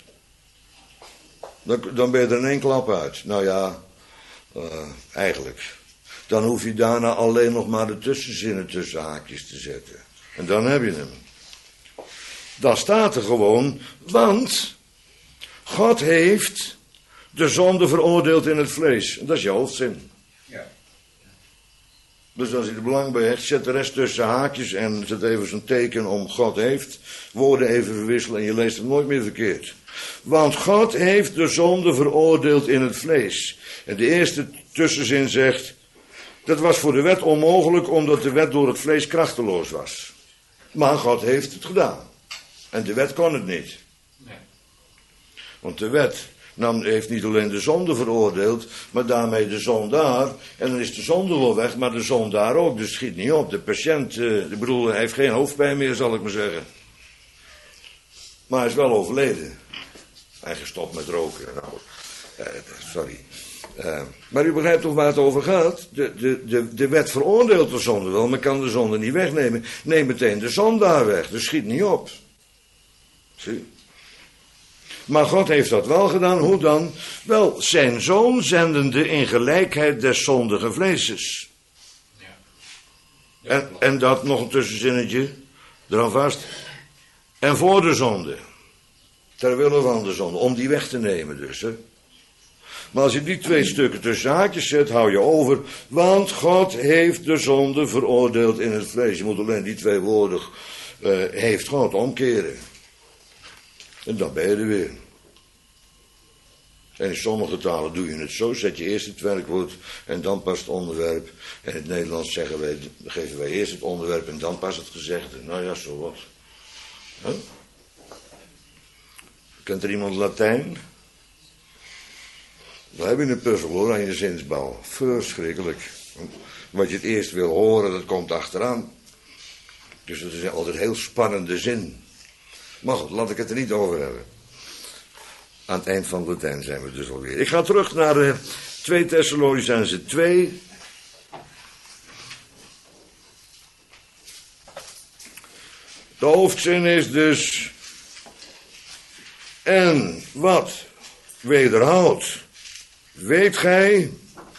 dan ben je er in één klap uit. Nou ja, eigenlijk. Dan hoef je daarna alleen nog maar de tussenzinnen tussen haakjes te zetten. En dan heb je hem. Dan staat er gewoon, want God heeft de zonde veroordeeld in het vlees. Dat is je hoofdzin. Ja. Dus als je er belang bij hecht, zet de rest tussen haakjes en zet even zo'n teken om God heeft. Woorden even verwisselen en je leest het nooit meer verkeerd. Want God heeft de zonde veroordeeld in het vlees. En de eerste tussenzin zegt, dat was voor de wet onmogelijk omdat de wet door het vlees krachteloos was. Maar God heeft het gedaan. En de wet kon het niet. Nee. Want de wet heeft niet alleen de zonde veroordeeld, maar daarmee de zondaar. En dan is de zonde wel weg, maar de zondaar ook. Dus schiet niet op. De patiënt, hij heeft geen hoofdpijn meer, zal ik maar zeggen. Maar hij is wel overleden. Hij is gestopt met roken. Nou, sorry. Maar u begrijpt toch waar het over gaat? De wet veroordeelt de zonde wel, maar kan de zonde niet wegnemen. Neem meteen de zondaar weg, dus schiet niet op. Zie. Maar God heeft dat wel gedaan, hoe dan? Wel, zijn zoon zendende in gelijkheid des zondige vleeses. Ja. En dat nog een tussenzinnetje, eraan vast. En voor de zonde. Ter wille van de zonde, om die weg te nemen dus, hè. Maar als je die twee stukken tussen haakjes zet, hou je over. Want God heeft de zonde veroordeeld in het vlees. Je moet alleen die twee woorden, heeft God, omkeren. En dan ben je er weer. En in sommige talen doe je het zo, zet je eerst het werkwoord en dan pas het onderwerp. En in het Nederlands geven wij eerst het onderwerp en dan pas het gezegde. Nou ja, zo wat. Huh? Kent er iemand Latijn? Dan heb je een puzzel hoor aan je zinsbouw. Verschrikkelijk. Wat je het eerst wil horen, dat komt achteraan. Dus dat is altijd een heel spannende zin. Maar goed, laat ik het er niet over hebben. Aan het eind van de Latijn zijn we dus alweer. Ik ga terug naar 2 Thessalonicenzen 2. De hoofdzin is dus... En wat wederhoudt, weet gij...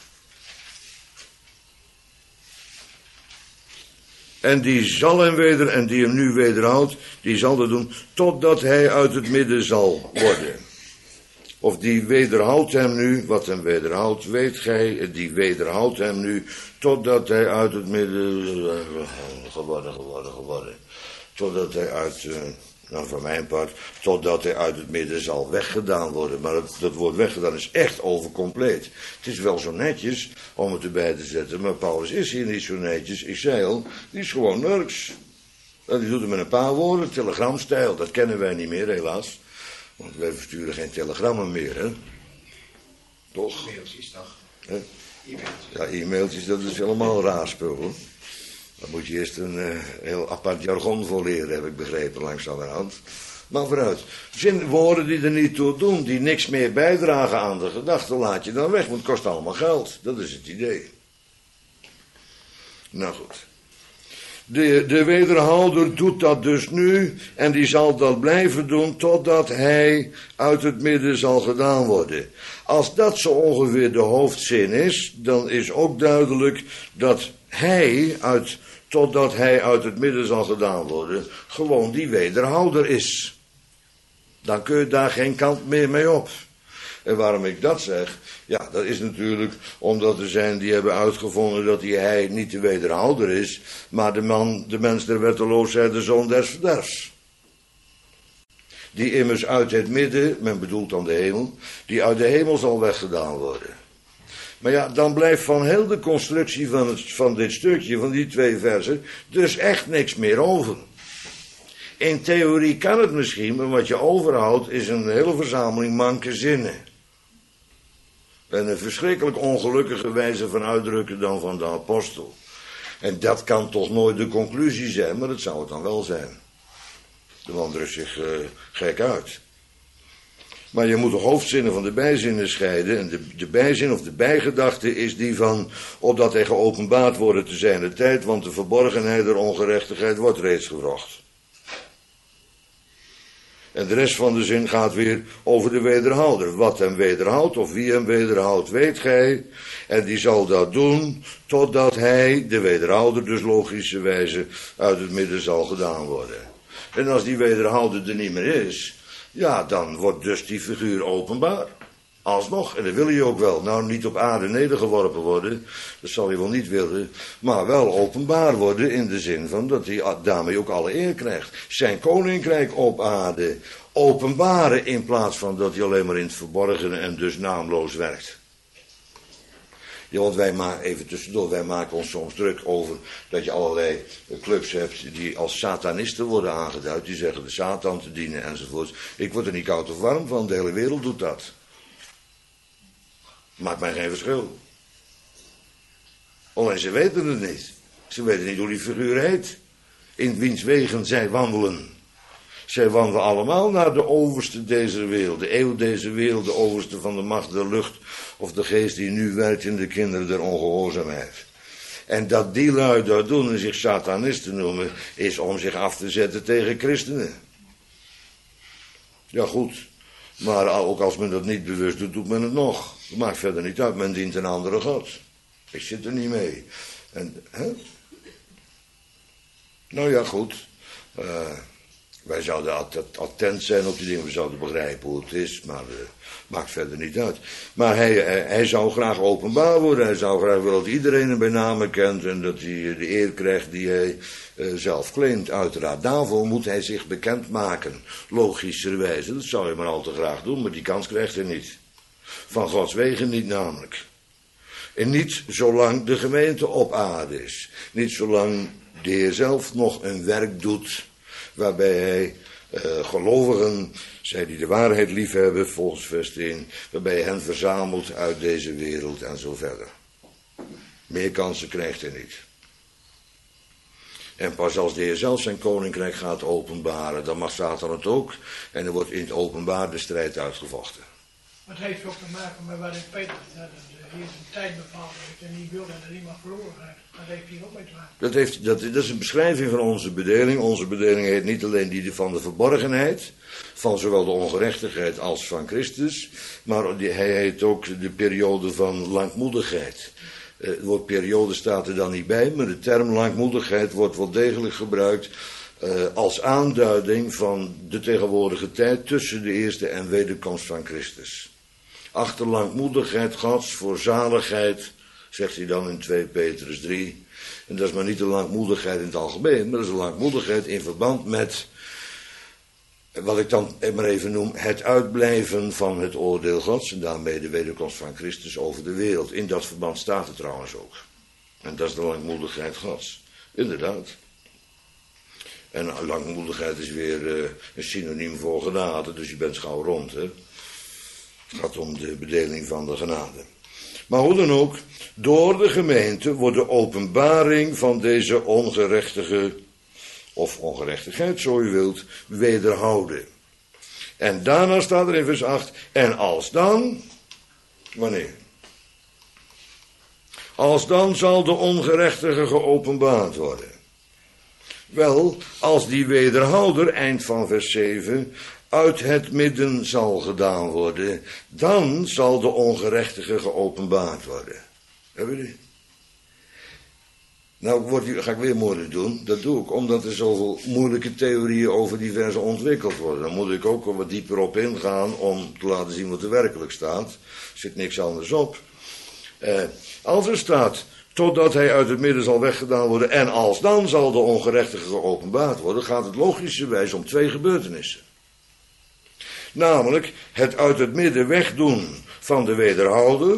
En die zal hem en die hem nu wederhoudt, die zal dat doen totdat hij uit het midden zal worden. Of die wederhoudt hem nu, wat hem wederhoudt, weet gij, die wederhoudt hem nu totdat hij uit het midden geworden. Totdat hij uit, van mijn part, totdat hij uit het midden zal weggedaan worden. Maar dat woord weggedaan is echt overcompleet. Het is wel zo netjes om het erbij te zetten, maar Paulus is hier niet zo netjes. Ik zei al, die is gewoon nurks. Die doet het met een paar woorden, telegramstijl, dat kennen wij niet meer helaas. Want wij versturen geen telegrammen meer, hè? Toch? E-mailtjes toch? E-mailtjes. Ja, e-mailtjes, dat is helemaal raar spul, hoor. Daar moet je eerst een heel apart jargon voor leren, heb ik begrepen, langzamerhand. Maar vooruit. Woorden die er niet toe doen, die niks meer bijdragen aan de gedachte, laat je dan weg, want het kost allemaal geld. Dat is het idee. Nou goed. De wederhouder doet dat dus nu en die zal dat blijven doen totdat hij uit het midden zal gedaan worden. Als dat zo ongeveer de hoofdzin is, dan is ook duidelijk dat totdat hij uit het midden zal gedaan worden, gewoon die wederhouder is. Dan kun je daar geen kant meer mee op. En waarom ik dat zeg, ja, dat is natuurlijk omdat er zijn die hebben uitgevonden dat hij niet de wederhouder is, maar de mens der wetteloosheid, de zoon des verderfs. Die immers uit het midden, men bedoelt dan de hemel, die uit de hemel zal weggedaan worden. Maar ja, dan blijft van heel de constructie van dit stukje, van die 2 versen, dus echt niks meer over. In theorie kan het misschien, maar wat je overhoudt is een hele verzameling manke zinnen. En een verschrikkelijk ongelukkige wijze van uitdrukken dan van de apostel. En dat kan toch nooit de conclusie zijn, maar dat zou het dan wel zijn. De man drukt zich gek uit. Maar je moet de hoofdzinnen van de bijzinnen scheiden. En de bijzin of de bijgedachte is die van, opdat hij geopenbaard worden te zijner tijd, want de verborgenheid der ongerechtigheid wordt reeds gewrocht. En de rest van de zin gaat weer over de wederhouder. Wat hem wederhoudt of wie hem wederhoudt, weet gij. En die zal dat doen totdat hij, de wederhouder dus logischerwijze, uit het midden zal gedaan worden. En als die wederhouder er niet meer is, ja, dan wordt dus die figuur openbaar. Alsnog, en dat wil je ook wel. Nou, niet op aarde nedergeworpen worden, dat zal je wel niet willen, maar wel openbaar worden in de zin van dat hij daarmee ook alle eer krijgt. Zijn koninkrijk op aarde openbaren in plaats van dat hij alleen maar in het verborgene en dus naamloos werkt. Ja, want wij maken ons soms druk over dat je allerlei clubs hebt die als satanisten worden aangeduid, die zeggen de Satan te dienen enzovoort. Ik word er niet koud of warm van, de hele wereld doet dat. Maakt mij geen verschil. Alleen ze weten het niet. Ze weten niet hoe die figuur heet. In wiens wegen zij wandelen. Zij wandelen allemaal naar de overste deze wereld. De eeuw deze wereld, de overste van de macht der lucht. Of de geest die nu werkt in de kinderen der ongehoorzaamheid. En dat die lui dat doen en zich satanisten noemen, is om zich af te zetten tegen christenen. Ja goed. Maar ook als men dat niet bewust doet, doet men het nog. Dat maakt verder niet uit, men dient een andere God. Ik zit er niet mee. En, nou ja, goed. Wij zouden attent zijn op die dingen, we zouden begrijpen hoe het is, maar maakt verder niet uit. Maar hij zou graag openbaar worden, hij zou graag willen dat iedereen hem bij name kent en dat hij de eer krijgt die hij zelf claimt, uiteraard. Daarvoor moet hij zich bekendmaken, logischerwijze. Dat zou hij maar al te graag doen, maar die kans krijgt hij niet. Van Gods wegen niet namelijk. En niet zolang de gemeente op aarde is. Niet zolang de Heer zelf nog een werk doet waarbij hij gelovigen, zij die de waarheid liefhebben, volgens vers 1, waarbij hij hen verzamelt uit deze wereld en zo verder. Meer kansen krijgt hij niet. En pas als de Heer zelf zijn koninkrijk gaat openbaren, dan mag Satan het ook. En er wordt in het openbaar de strijd uitgevochten. Maar het heeft ook te maken met waarin Peter zei, dat de Heer zijn tijd bepaald heeft en niet wil dat er iemand verloren gaat. Dat heeft hier ook mee te maken. Dat is een beschrijving van onze bedeling. Onze bedeling heet niet alleen die van de verborgenheid, van zowel de ongerechtigheid als van Christus, maar hij heet ook de periode van langmoedigheid. Het woord periode staat er dan niet bij, maar de term langmoedigheid wordt wel degelijk gebruikt als aanduiding van de tegenwoordige tijd tussen de eerste en wederkomst van Christus. Achter langmoedigheid Gods voor zaligheid, zegt hij dan in 2 Petrus 3. En dat is maar niet de langmoedigheid in het algemeen, maar dat is een langmoedigheid in verband met, wat ik dan maar even noem, het uitblijven van het oordeel Gods en daarmee de wederkomst van Christus over de wereld. In dat verband staat het trouwens ook. En dat is de langmoedigheid Gods. Inderdaad. En langmoedigheid is weer een synoniem voor genade, dus je bent gauw rond. Hè? Het gaat om de bedeling van de genade. Maar hoe dan ook, door de gemeente wordt de openbaring van deze ongerechtige, of ongerechtigheid, zo u wilt, wederhouden. En daarna staat er in vers 8, en als dan, wanneer? Als dan zal de ongerechtige geopenbaard worden. Wel, als die wederhouder, eind van vers 7, uit het midden zal gedaan worden, dan zal de ongerechtige geopenbaard worden. Hebben jullie? Nou ga ik weer moeilijk doen. Dat doe ik omdat er zoveel moeilijke theorieën over die versen ontwikkeld worden. Dan moet ik ook wat dieper op ingaan om te laten zien wat er werkelijk staat. Er zit niks anders op. Als er staat, totdat hij uit het midden zal weggedaan worden en als dan zal de ongerechtige geopenbaard worden, gaat het logischerwijs om 2 gebeurtenissen. Namelijk het uit het midden wegdoen van de wederhouder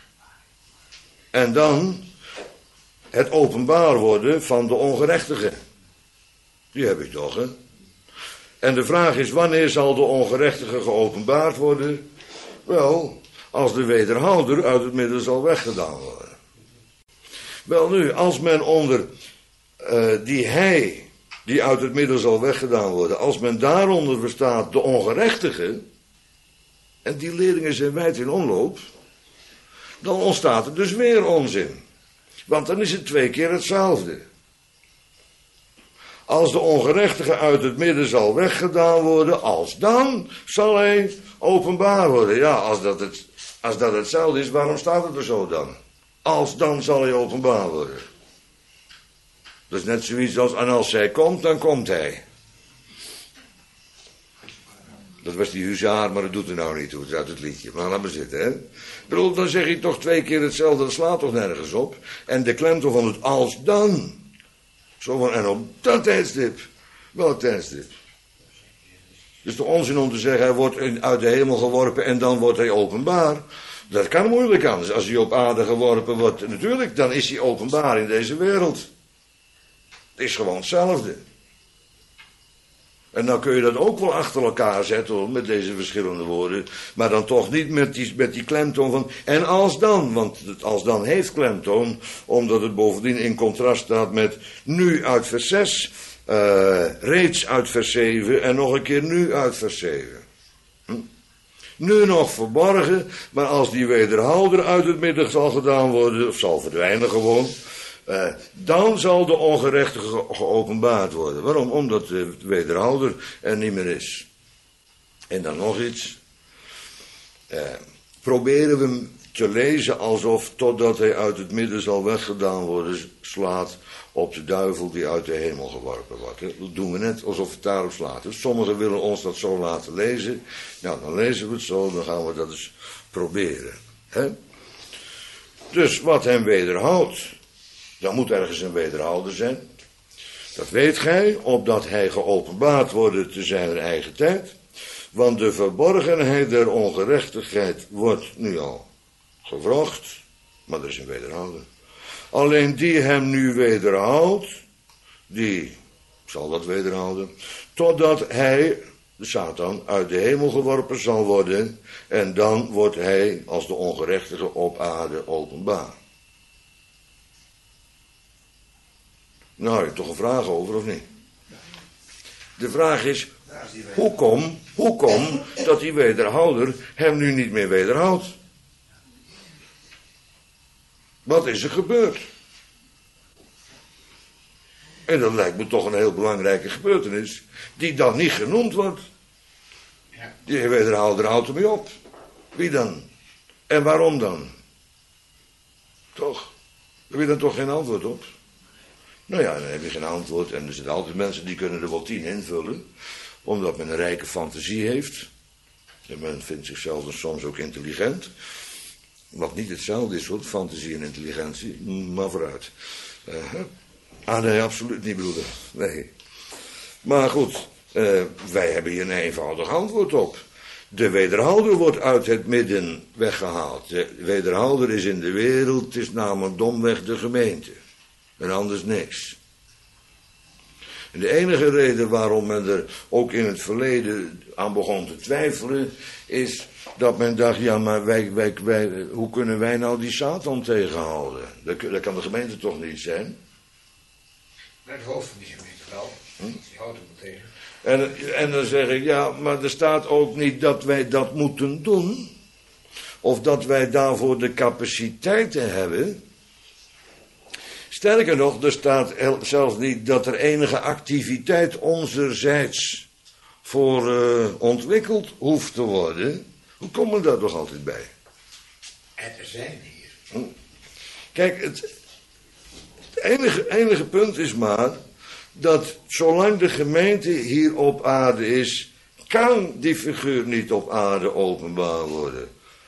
en dan het openbaar worden van de ongerechtige. Die heb ik toch, hè? En de vraag is, wanneer zal de ongerechtige geopenbaard worden? Wel, als de wederhouder uit het midden zal weggedaan worden. Wel nu, als men onder die uit het midden zal weggedaan worden, als men daaronder verstaat de ongerechtige, en die leerlingen zijn wijd in omloop, dan ontstaat er dus weer onzin. Want dan is het 2 keer hetzelfde. Als de ongerechtige uit het midden zal weggedaan worden, als dan zal hij openbaar worden. Ja, als dat hetzelfde is, waarom staat het er zo dan? Als dan zal hij openbaar worden. Dat is net zoiets als, en als hij komt, dan komt hij. Dat was die huzaar, maar dat doet er nou niet toe, het is uit het liedje. Maar laat maar zitten, hè. Bedoel, dan zeg je toch 2 keer hetzelfde, dat slaat toch nergens op. En de klemtoon van het als dan. Zo van, en op dat tijdstip. Welk tijdstip? Het is toch onzin om te zeggen, hij wordt uit de hemel geworpen en dan wordt hij openbaar. Dat kan moeilijk anders. Als hij op aarde geworpen wordt, natuurlijk, dan is hij openbaar in deze wereld. Het is gewoon hetzelfde. En dan kun je dat ook wel achter elkaar zetten, hoor, met deze verschillende woorden. Maar dan toch niet met die klemtoon van, en als dan. Want het als dan heeft klemtoon, omdat het bovendien in contrast staat met nu uit vers 6, reeds uit vers 7 en nog een keer nu uit vers 7. Nu nog verborgen, maar als die wederhouder uit het midden zal gedaan worden, of zal verdwijnen gewoon, dan zal de ongerechtige geopenbaard worden. Waarom? Omdat de wederhouder er niet meer is. En dan nog iets. Proberen we hem te lezen alsof totdat hij uit het midden zal weggedaan worden, slaat op de duivel die uit de hemel geworpen wordt. Dat doen we net alsof het daarop slaat. Dus sommigen willen ons dat zo laten lezen. Nou, dan lezen we het zo, dan gaan we dat eens proberen. Hè? Dus wat hem wederhoudt, dan moet ergens een wederhouder zijn. Dat weet gij, opdat hij geopenbaard wordt te zijn eigen tijd. Want de verborgenheid der ongerechtigheid wordt nu al gevraagd, maar er is een wederhouder. Alleen die hem nu wederhoudt, die zal dat wederhouden, totdat hij, de Satan, uit de hemel geworpen zal worden, en dan wordt hij als de ongerechtige op aarde openbaar. Nou, heb je toch een vraag over, of niet? De vraag is, hoe kom dat die wederhouder hem nu niet meer wederhoudt? Wat is er gebeurd? En dat lijkt me toch een heel belangrijke gebeurtenis, die dan niet genoemd wordt. Die wederhouder houdt hem mee op. Wie dan? En waarom dan? Toch? Heb je dan toch geen antwoord op? Nou ja, dan heb je geen antwoord. En er zijn altijd mensen die kunnen er wel 10 invullen. Omdat men een rijke fantasie heeft. En men vindt zichzelf dan soms ook intelligent. Wat niet hetzelfde is hoor, fantasie en intelligentie. Maar vooruit. Nee, absoluut niet broeder. Nee. Maar goed, wij hebben hier een eenvoudig antwoord op. De wederhouder wordt uit het midden weggehaald. De wederhouder is in de wereld, het is namelijk domweg de gemeente. En anders niks. En de enige reden waarom men er ook in het verleden aan begon te twijfelen, is dat men dacht, ja maar hoe kunnen wij nou die Satan tegenhouden? Dat kan de gemeente toch niet zijn? Het hoofd van die gemeente wel. Die houdt hem tegen. En dan zeg ik, ja, maar er staat ook niet dat wij dat moeten doen. Of dat wij daarvoor de capaciteiten hebben. Sterker nog, er staat zelfs niet dat er enige activiteit onzerzijds voor ontwikkeld hoeft te worden. Hoe komen we daar toch altijd bij? En er zijn hier. Kijk, het enige punt is maar dat zolang de gemeente hier op aarde is, kan die figuur niet op aarde openbaar worden.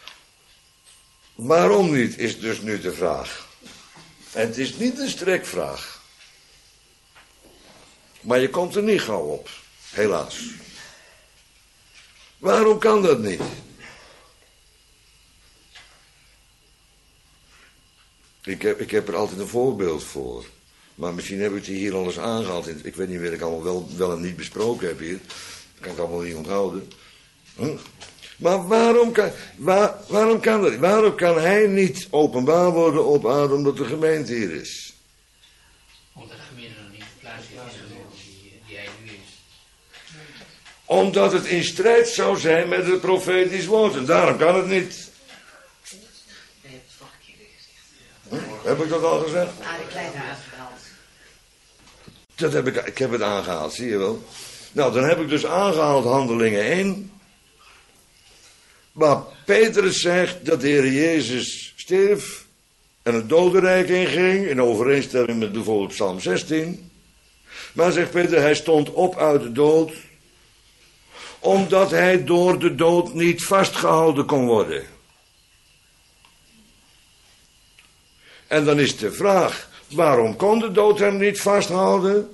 Waarom niet, is dus nu de vraag. En het is niet een strekvraag. Maar je komt er niet gauw op, helaas. Waarom kan dat niet? Ik heb er altijd een voorbeeld voor. Maar misschien heb ik die hier al eens aangehaald. Ik weet niet wat ik allemaal wel en niet besproken heb hier. Dat kan ik allemaal niet onthouden. Maar waarom kan dat? Waarom kan hij niet openbaar worden op aarde omdat de gemeente hier is? Omdat de gemeente nog niet de plaats is die hij nu is. Omdat het in strijd zou zijn met het profetisch woord. En daarom kan het niet. Nee, dat vorige keer gezegd. Heb ik dat al gezegd? De kleine aangehaald. Ik heb het aangehaald, zie je wel. Nou, dan heb ik dus aangehaald Handelingen 1. Waar Petrus zegt dat de Heer Jezus stierf en het dodenrijk inging, in overeenstemming met bijvoorbeeld Psalm 16. Maar zegt Peter, hij stond op uit de dood, omdat hij door de dood niet vastgehouden kon worden. En dan is de vraag, waarom kon de dood hem niet vasthouden?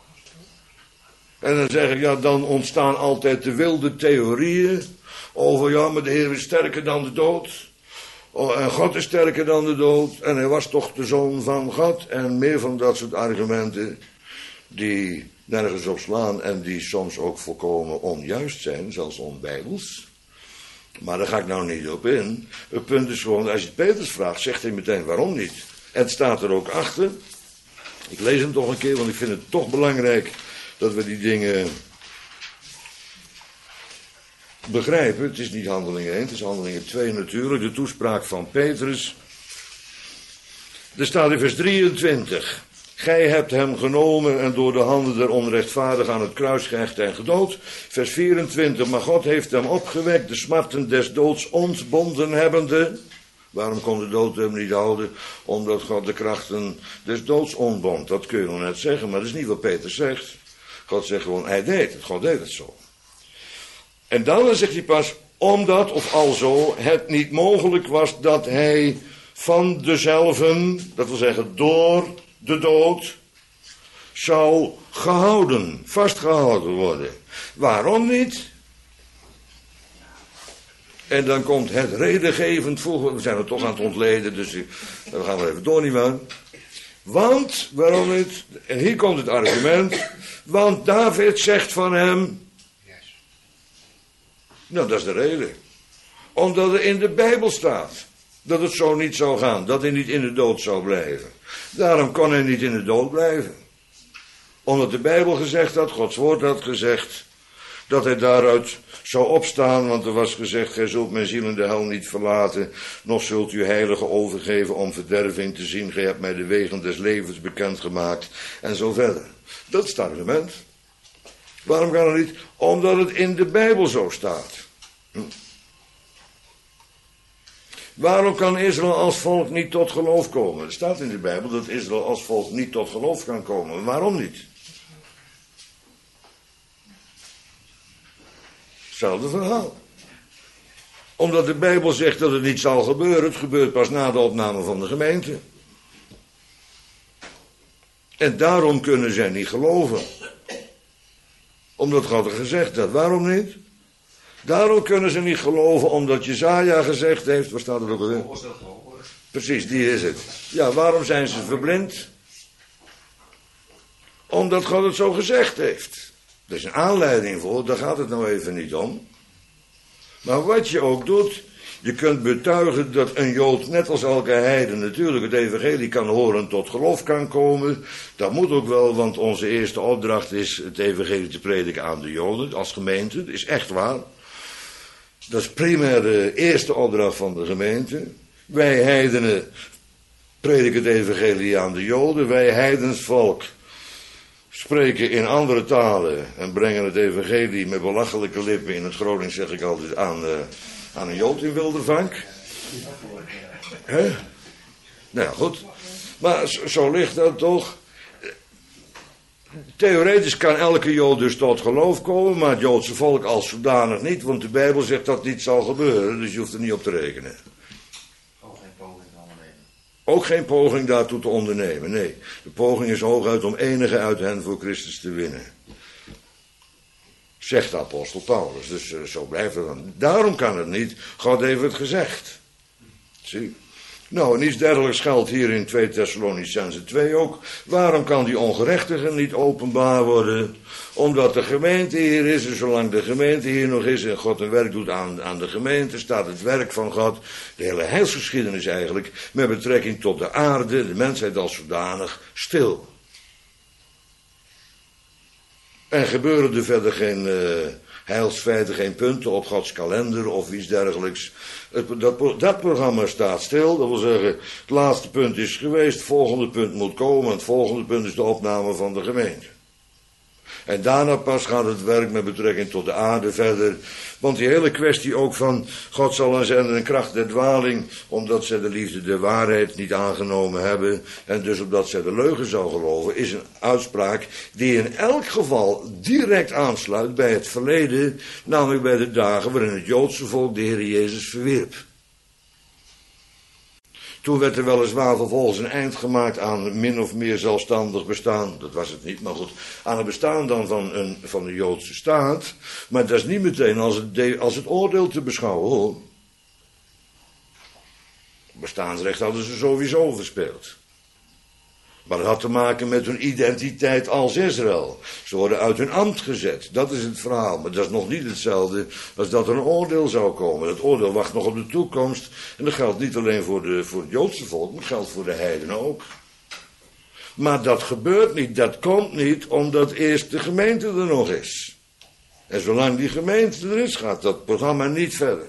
En dan zeg ik, ja, dan ontstaan altijd de wilde theorieën over, ja, maar de Heer is sterker dan de dood. En God is sterker dan de dood. En hij was toch de Zoon van God. En meer van dat soort argumenten die nergens op slaan en die soms ook volkomen onjuist zijn, zelfs onbijbels. Maar daar ga ik nou niet op in. Het punt is gewoon, als je het Petrus vraagt, zegt hij meteen waarom niet. En het staat er ook achter. Ik lees hem toch een keer, want ik vind het toch belangrijk dat we die dingen begrijpen. Het is niet Handelingen 1, het is Handelingen 2 natuurlijk, de toespraak van Petrus. Er staat in vers 23. Gij hebt hem genomen en door de handen der onrechtvaardigen aan het kruis gehecht en gedood. Vers 24. Maar God heeft hem opgewekt, de smarten des doods ontbonden hebbende. Waarom kon de dood hem niet houden? Omdat God de krachten des doods ontbond. Dat kun je nog net zeggen, maar dat is niet wat Petrus zegt. God zegt gewoon, hij deed het. God deed het zo. En dan zegt hij pas, omdat of alzo het niet mogelijk was dat hij van dezelven, dat wil zeggen door de dood, zou gehouden, vastgehouden worden. Waarom niet? En dan komt het redengevend voegen. We zijn er toch aan het ontleden, dus we gaan wel even door, nietwaar? Want, waarom niet? En hier komt het argument. Want David zegt van hem. Nou, dat is de reden. Omdat er in de Bijbel staat dat het zo niet zou gaan. Dat hij niet in de dood zou blijven. Daarom kon hij niet in de dood blijven. Omdat de Bijbel gezegd had, Gods woord had gezegd, dat hij daaruit zou opstaan. Want er was gezegd, gij zult mijn ziel in de hel niet verlaten. Nog zult u heilige overgeven om verderving te zien. Gij hebt mij de wegen des levens bekendgemaakt. En zo verder. Dat is het argument. Waarom kan het niet? Omdat het in de Bijbel zo staat. Waarom kan Israël als volk niet tot geloof komen? Er staat in de Bijbel dat Israël als volk niet tot geloof kan komen. Waarom niet? Hetzelfde verhaal. Omdat de Bijbel zegt dat het niet zal gebeuren. Het gebeurt pas na de opname van de gemeente. En daarom kunnen zij niet geloven. Omdat God er gezegd had. Waarom niet? Daarom kunnen ze niet geloven omdat Jesaja gezegd heeft. Waar staat het ook alweer? Precies, die is het. Ja, waarom zijn ze verblind? Omdat God het zo gezegd heeft. Er is een aanleiding voor, daar gaat het nou even niet om. Maar wat je ook doet, je kunt betuigen dat een Jood, net als elke heiden, natuurlijk het evangelie kan horen, tot geloof kan komen. Dat moet ook wel, want onze eerste opdracht is het evangelie te prediken aan de Joden, als gemeente. Dat is echt waar. Dat is primair de eerste opdracht van de gemeente. Wij heidenen prediken het evangelie aan de Joden. Wij heidensvolk spreken in andere talen en brengen het evangelie met belachelijke lippen, in het Gronings zeg ik altijd, aan een Jood in Wildervank. Hè? Nou ja, goed. Maar zo ligt dat toch. Theoretisch kan elke Jood dus tot geloof komen, maar het Joodse volk als zodanig niet, want de Bijbel zegt dat niet zal gebeuren, dus je hoeft er niet op te rekenen. Ook geen poging te ondernemen. Ook geen poging daartoe te ondernemen, nee. De poging is hooguit om enige uit hen voor Christus te winnen. Zegt de apostel Paulus, dus zo blijft het dan. Daarom kan het niet, God heeft het gezegd. Zie. Nou, en iets dergelijks geldt hier in 2 Thessalonicenzen 2 ook. Waarom kan die ongerechtige niet openbaar worden? Omdat de gemeente hier is, en zolang de gemeente hier nog is en God een werk doet aan de gemeente, staat het werk van God, de hele heilsgeschiedenis eigenlijk, met betrekking tot de aarde, de mensheid als zodanig, stil. En gebeuren er verder geen heilsfeiten, geen punten op Gods kalender of iets dergelijks. Dat programma staat stil, dat wil zeggen, het laatste punt is geweest, het volgende punt moet komen, het volgende punt is de opname van de gemeente. En daarna pas gaat het werk met betrekking tot de aarde verder. Want die hele kwestie ook van God zal hen zenden een kracht der dwaling, omdat zij de liefde der waarheid niet aangenomen hebben en dus opdat zij de leugen zou geloven, is een uitspraak die in elk geval direct aansluit bij het verleden, namelijk bij de dagen waarin het Joodse volk de Heer Jezus verwierp. Toen werd er weliswaar vervolgens een eind gemaakt aan min of meer zelfstandig bestaan. Dat was het niet, maar goed. Aan het bestaan dan van de Joodse staat. Maar dat is niet meteen als het oordeel te beschouwen, hoor. Bestaansrecht hadden ze sowieso verspeeld. Maar dat had te maken met hun identiteit als Israël. Ze worden uit hun ambt gezet. Dat is het verhaal. Maar dat is nog niet hetzelfde als dat er een oordeel zou komen. Dat oordeel wacht nog op de toekomst. En dat geldt niet alleen voor het Joodse volk, maar dat geldt voor de heidenen ook. Maar dat gebeurt niet, dat komt niet, omdat eerst de gemeente er nog is. En zolang die gemeente er is, gaat dat programma niet verder.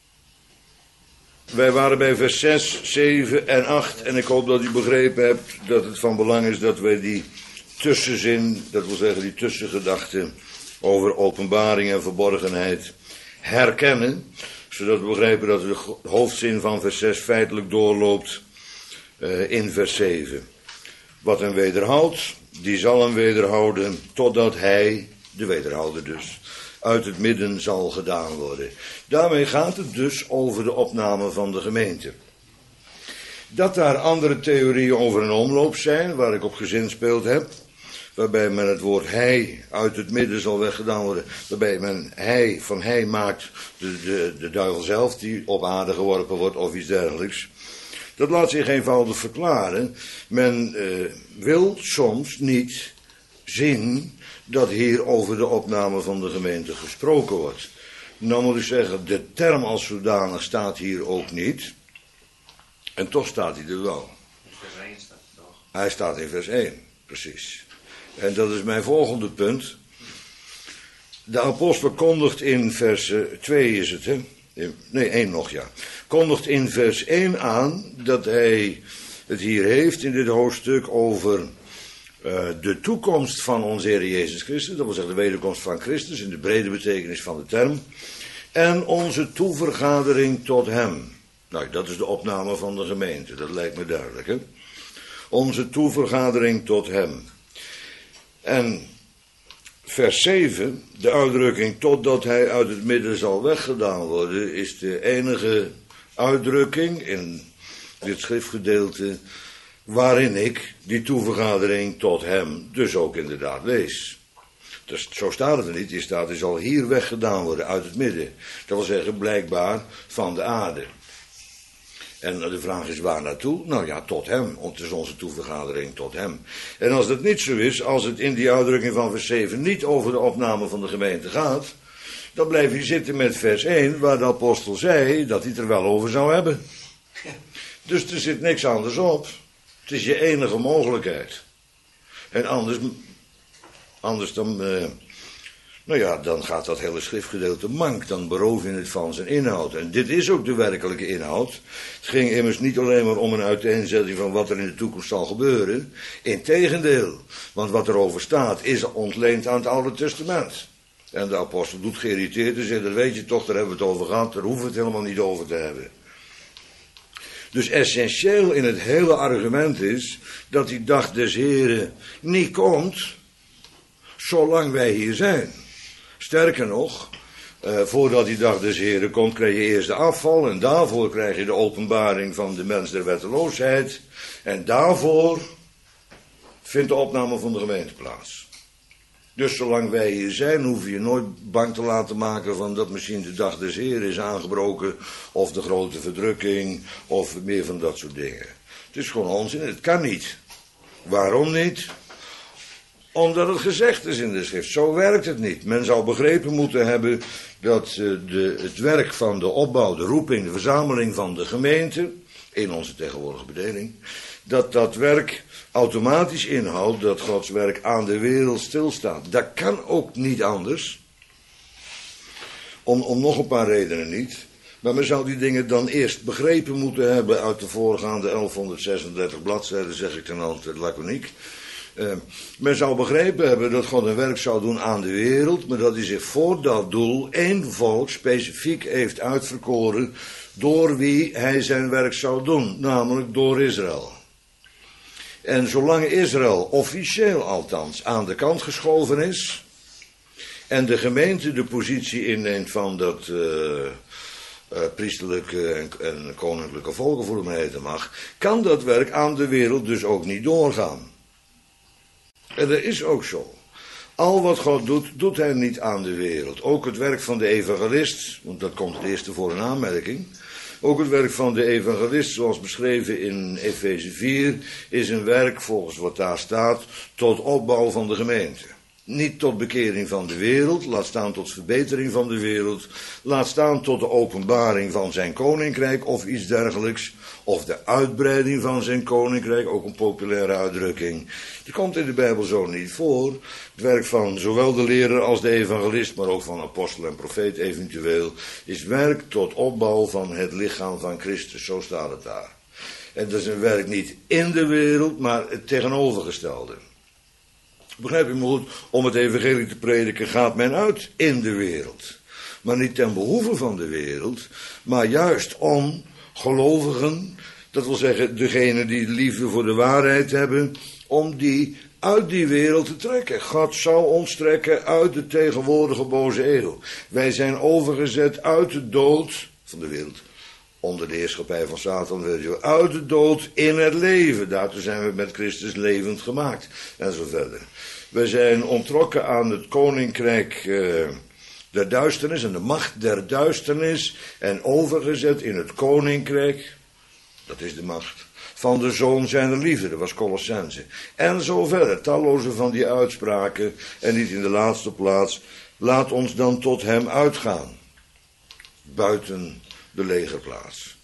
Wij waren bij vers 6, 7 en 8 en ik hoop dat u begrepen hebt dat het van belang is dat wij die tussenzin, dat wil zeggen die tussengedachte over openbaring en verborgenheid herkennen, zodat we begrijpen dat de hoofdzin van vers 6 feitelijk doorloopt in vers 7. Wat hem wederhoudt, die zal hem wederhouden totdat hij, de wederhouder dus, uit het midden zal gedaan worden. Daarmee gaat het dus over de opname van de gemeente. Dat daar andere theorieën over een omloop zijn, waar ik op gezinspeeld heb, waarbij men het woord hij uit het midden zal weggedaan worden, waarbij men van hij maakt de duivel zelf die op aarde geworpen wordt of iets dergelijks. Dat laat zich eenvoudig verklaren. Men wil soms niet zien dat hier over de opname van de gemeente gesproken wordt. Nou moet ik zeggen, de term als zodanig staat hier ook niet. En toch staat hij er wel. In vers 1 staat het toch? Hij staat in vers 1, precies. En dat is mijn volgende punt. De apostel kondigt in vers 2 is het, hè? Nee, 1 nog, ja. Kondigt in vers 1 aan dat hij het hier heeft in dit hoofdstuk over de toekomst van onze Heer Jezus Christus. Dat wil zeggen de wederkomst van Christus in de brede betekenis van de term. En onze toevergadering tot hem. Nou, dat is de opname van de gemeente, dat lijkt me duidelijk, hè? Onze toevergadering tot hem. En vers 7, de uitdrukking totdat hij uit het midden zal weggedaan worden, is de enige uitdrukking in dit schriftgedeelte waarin ik die toevergadering tot hem dus ook inderdaad lees. Dus zo staat het er niet, die staat hij zal hier weggedaan worden uit het midden. Dat wil zeggen blijkbaar van de aarde. En de vraag is waar naartoe? Nou ja, tot hem. Het is onze toevergadering tot hem. En als dat niet zo is, als het in die uitdrukking van vers 7 niet over de opname van de gemeente gaat, dan blijf je zitten met vers 1, waar de apostel zei dat hij het er wel over zou hebben. Dus er zit niks anders op. Het is je enige mogelijkheid. En anders dan, nou ja, dan gaat dat hele schriftgedeelte mank. Dan beroof je het van zijn inhoud. En dit is ook de werkelijke inhoud. Het ging immers niet alleen maar om een uiteenzetting van wat er in de toekomst zal gebeuren. Integendeel, want wat erover staat is ontleend aan het Oude Testament. En de apostel doet geïrriteerd en zegt, dat weet je toch, daar hebben we het over gehad, daar hoeven we het helemaal niet over te hebben. Dus essentieel in het hele argument is dat die dag des Heren niet komt zolang wij hier zijn. Sterker nog, voordat die dag des Heren komt, krijg je eerst de afval en daarvoor krijg je de openbaring van de mens der wetteloosheid. En daarvoor vindt de opname van de gemeente plaats. Dus zolang wij hier zijn, hoef je je nooit bang te laten maken van dat misschien de dag des Heren is aangebroken, of de grote verdrukking, of meer van dat soort dingen. Het is gewoon onzin, het kan niet. Waarom niet? Omdat het gezegd is in de schrift. Zo werkt het niet. Men zou begrepen moeten hebben dat het werk van de opbouw, de roeping, de verzameling van de gemeente, in onze tegenwoordige bedeling, dat werk automatisch inhoudt dat Gods werk aan de wereld stilstaat. Dat kan ook niet anders. Om nog een paar redenen niet. Maar men zou die dingen dan eerst begrepen moeten hebben uit de voorgaande 1136 bladzijden, zeg ik dan altijd laconiek. Men zou begrepen hebben dat God een werk zou doen aan de wereld, maar dat hij zich voor dat doel één volk specifiek heeft uitverkoren door wie hij zijn werk zou doen, namelijk door Israël. En zolang Israël officieel althans aan de kant geschoven is en de gemeente de positie inneemt van dat priesterlijke en koninklijke volken, voor mij heten mag, kan dat werk aan de wereld dus ook niet doorgaan. En dat is ook zo. Al wat God doet, doet hij niet aan de wereld. Ook het werk van de evangelist, want dat komt het eerste voor een aanmerking. Ook het werk van de evangelist, zoals beschreven in Efeze 4, is een werk, volgens wat daar staat, tot opbouw van de gemeente. Niet tot bekering van de wereld, laat staan tot verbetering van de wereld, laat staan tot de openbaring van zijn koninkrijk of iets dergelijks, of de uitbreiding van zijn koninkrijk, ook een populaire uitdrukking. Het komt in de Bijbel zo niet voor. Het werk van zowel de leraar als de evangelist, maar ook van apostel en profeet eventueel, is werk tot opbouw van het lichaam van Christus, zo staat het daar. En dat is een werk niet in de wereld, maar het tegenovergestelde. Begrijp je me goed, om het evangelie te prediken gaat men uit in de wereld. Maar niet ten behoeve van de wereld, maar juist om gelovigen, dat wil zeggen degenen die liefde voor de waarheid hebben, om die uit die wereld te trekken. God zou ons trekken uit de tegenwoordige boze eeuw. Wij zijn overgezet uit de dood van de wereld, onder de heerschappij van Satan, uit de dood in het leven. Daartoe zijn we met Christus levend gemaakt. En zo verder. We zijn onttrokken aan het koninkrijk der duisternis en de macht der duisternis en overgezet in het koninkrijk, dat is de macht, van de Zoon zijner liefde, dat was Colossense. En zo verder, talloze van die uitspraken en niet in de laatste plaats, laat ons dan tot hem uitgaan, buiten de legerplaats.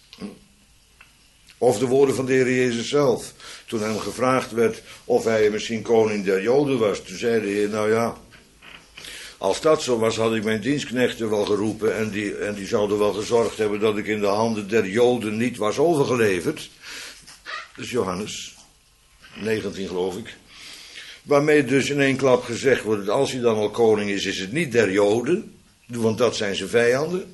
Of de woorden van de Heer Jezus zelf, toen hem gevraagd werd of hij misschien koning der Joden was. Toen zei de Heer, nou ja, als dat zo was, had ik mijn dienstknechten wel geroepen en die zouden wel gezorgd hebben dat ik in de handen der Joden niet was overgeleverd. Dus Johannes 19 geloof ik. Waarmee dus in één klap gezegd wordt, als hij dan al koning is het niet der Joden, want dat zijn zijn vijanden.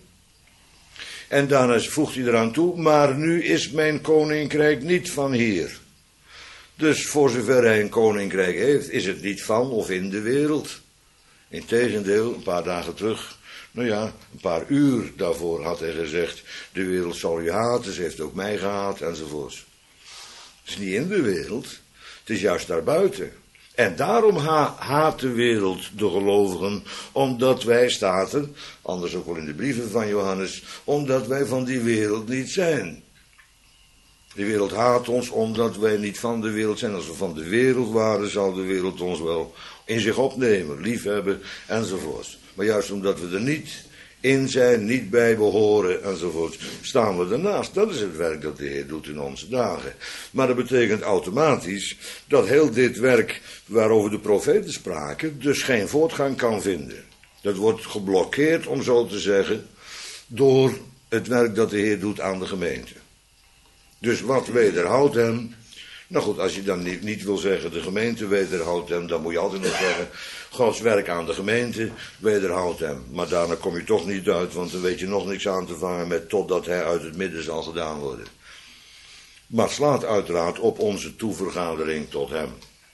En daarna voegt hij eraan toe, maar nu is mijn koninkrijk niet van hier. Dus voor zover hij een koninkrijk heeft, is het niet van of in de wereld. Integendeel, een paar dagen terug, nou ja, een paar uur daarvoor had hij gezegd, de wereld zal u haten, ze heeft ook mij gehaat, enzovoorts. Het is niet in de wereld, het is juist daarbuiten. En daarom haat de wereld de gelovigen, omdat wij, staat er, anders ook wel in de brieven van Johannes, omdat wij van die wereld niet zijn. De wereld haat ons omdat wij niet van de wereld zijn. Als we van de wereld waren, zal de wereld ons wel in zich opnemen, liefhebben, enzovoorts. Maar juist omdat we er niet in zijn, niet bij behoren, enzovoorts, staan we ernaast. Dat is het werk dat de Heer doet in onze dagen. Maar dat betekent automatisch dat heel dit werk waarover de profeten spraken, dus geen voortgang kan vinden. Dat wordt geblokkeerd, om zo te zeggen, door het werk dat de Heer doet aan de gemeente. Dus wat wederhoudt hem? Nou goed, als je dan niet wil zeggen de gemeente wederhoudt hem, dan moet je altijd nog zeggen, Gods werk aan de gemeente wederhoudt hem. Maar daarna kom je toch niet uit, want dan weet je nog niks aan te vangen met totdat hij uit het midden zal gedaan worden. Maar het slaat uiteraard op onze toevergadering tot hem.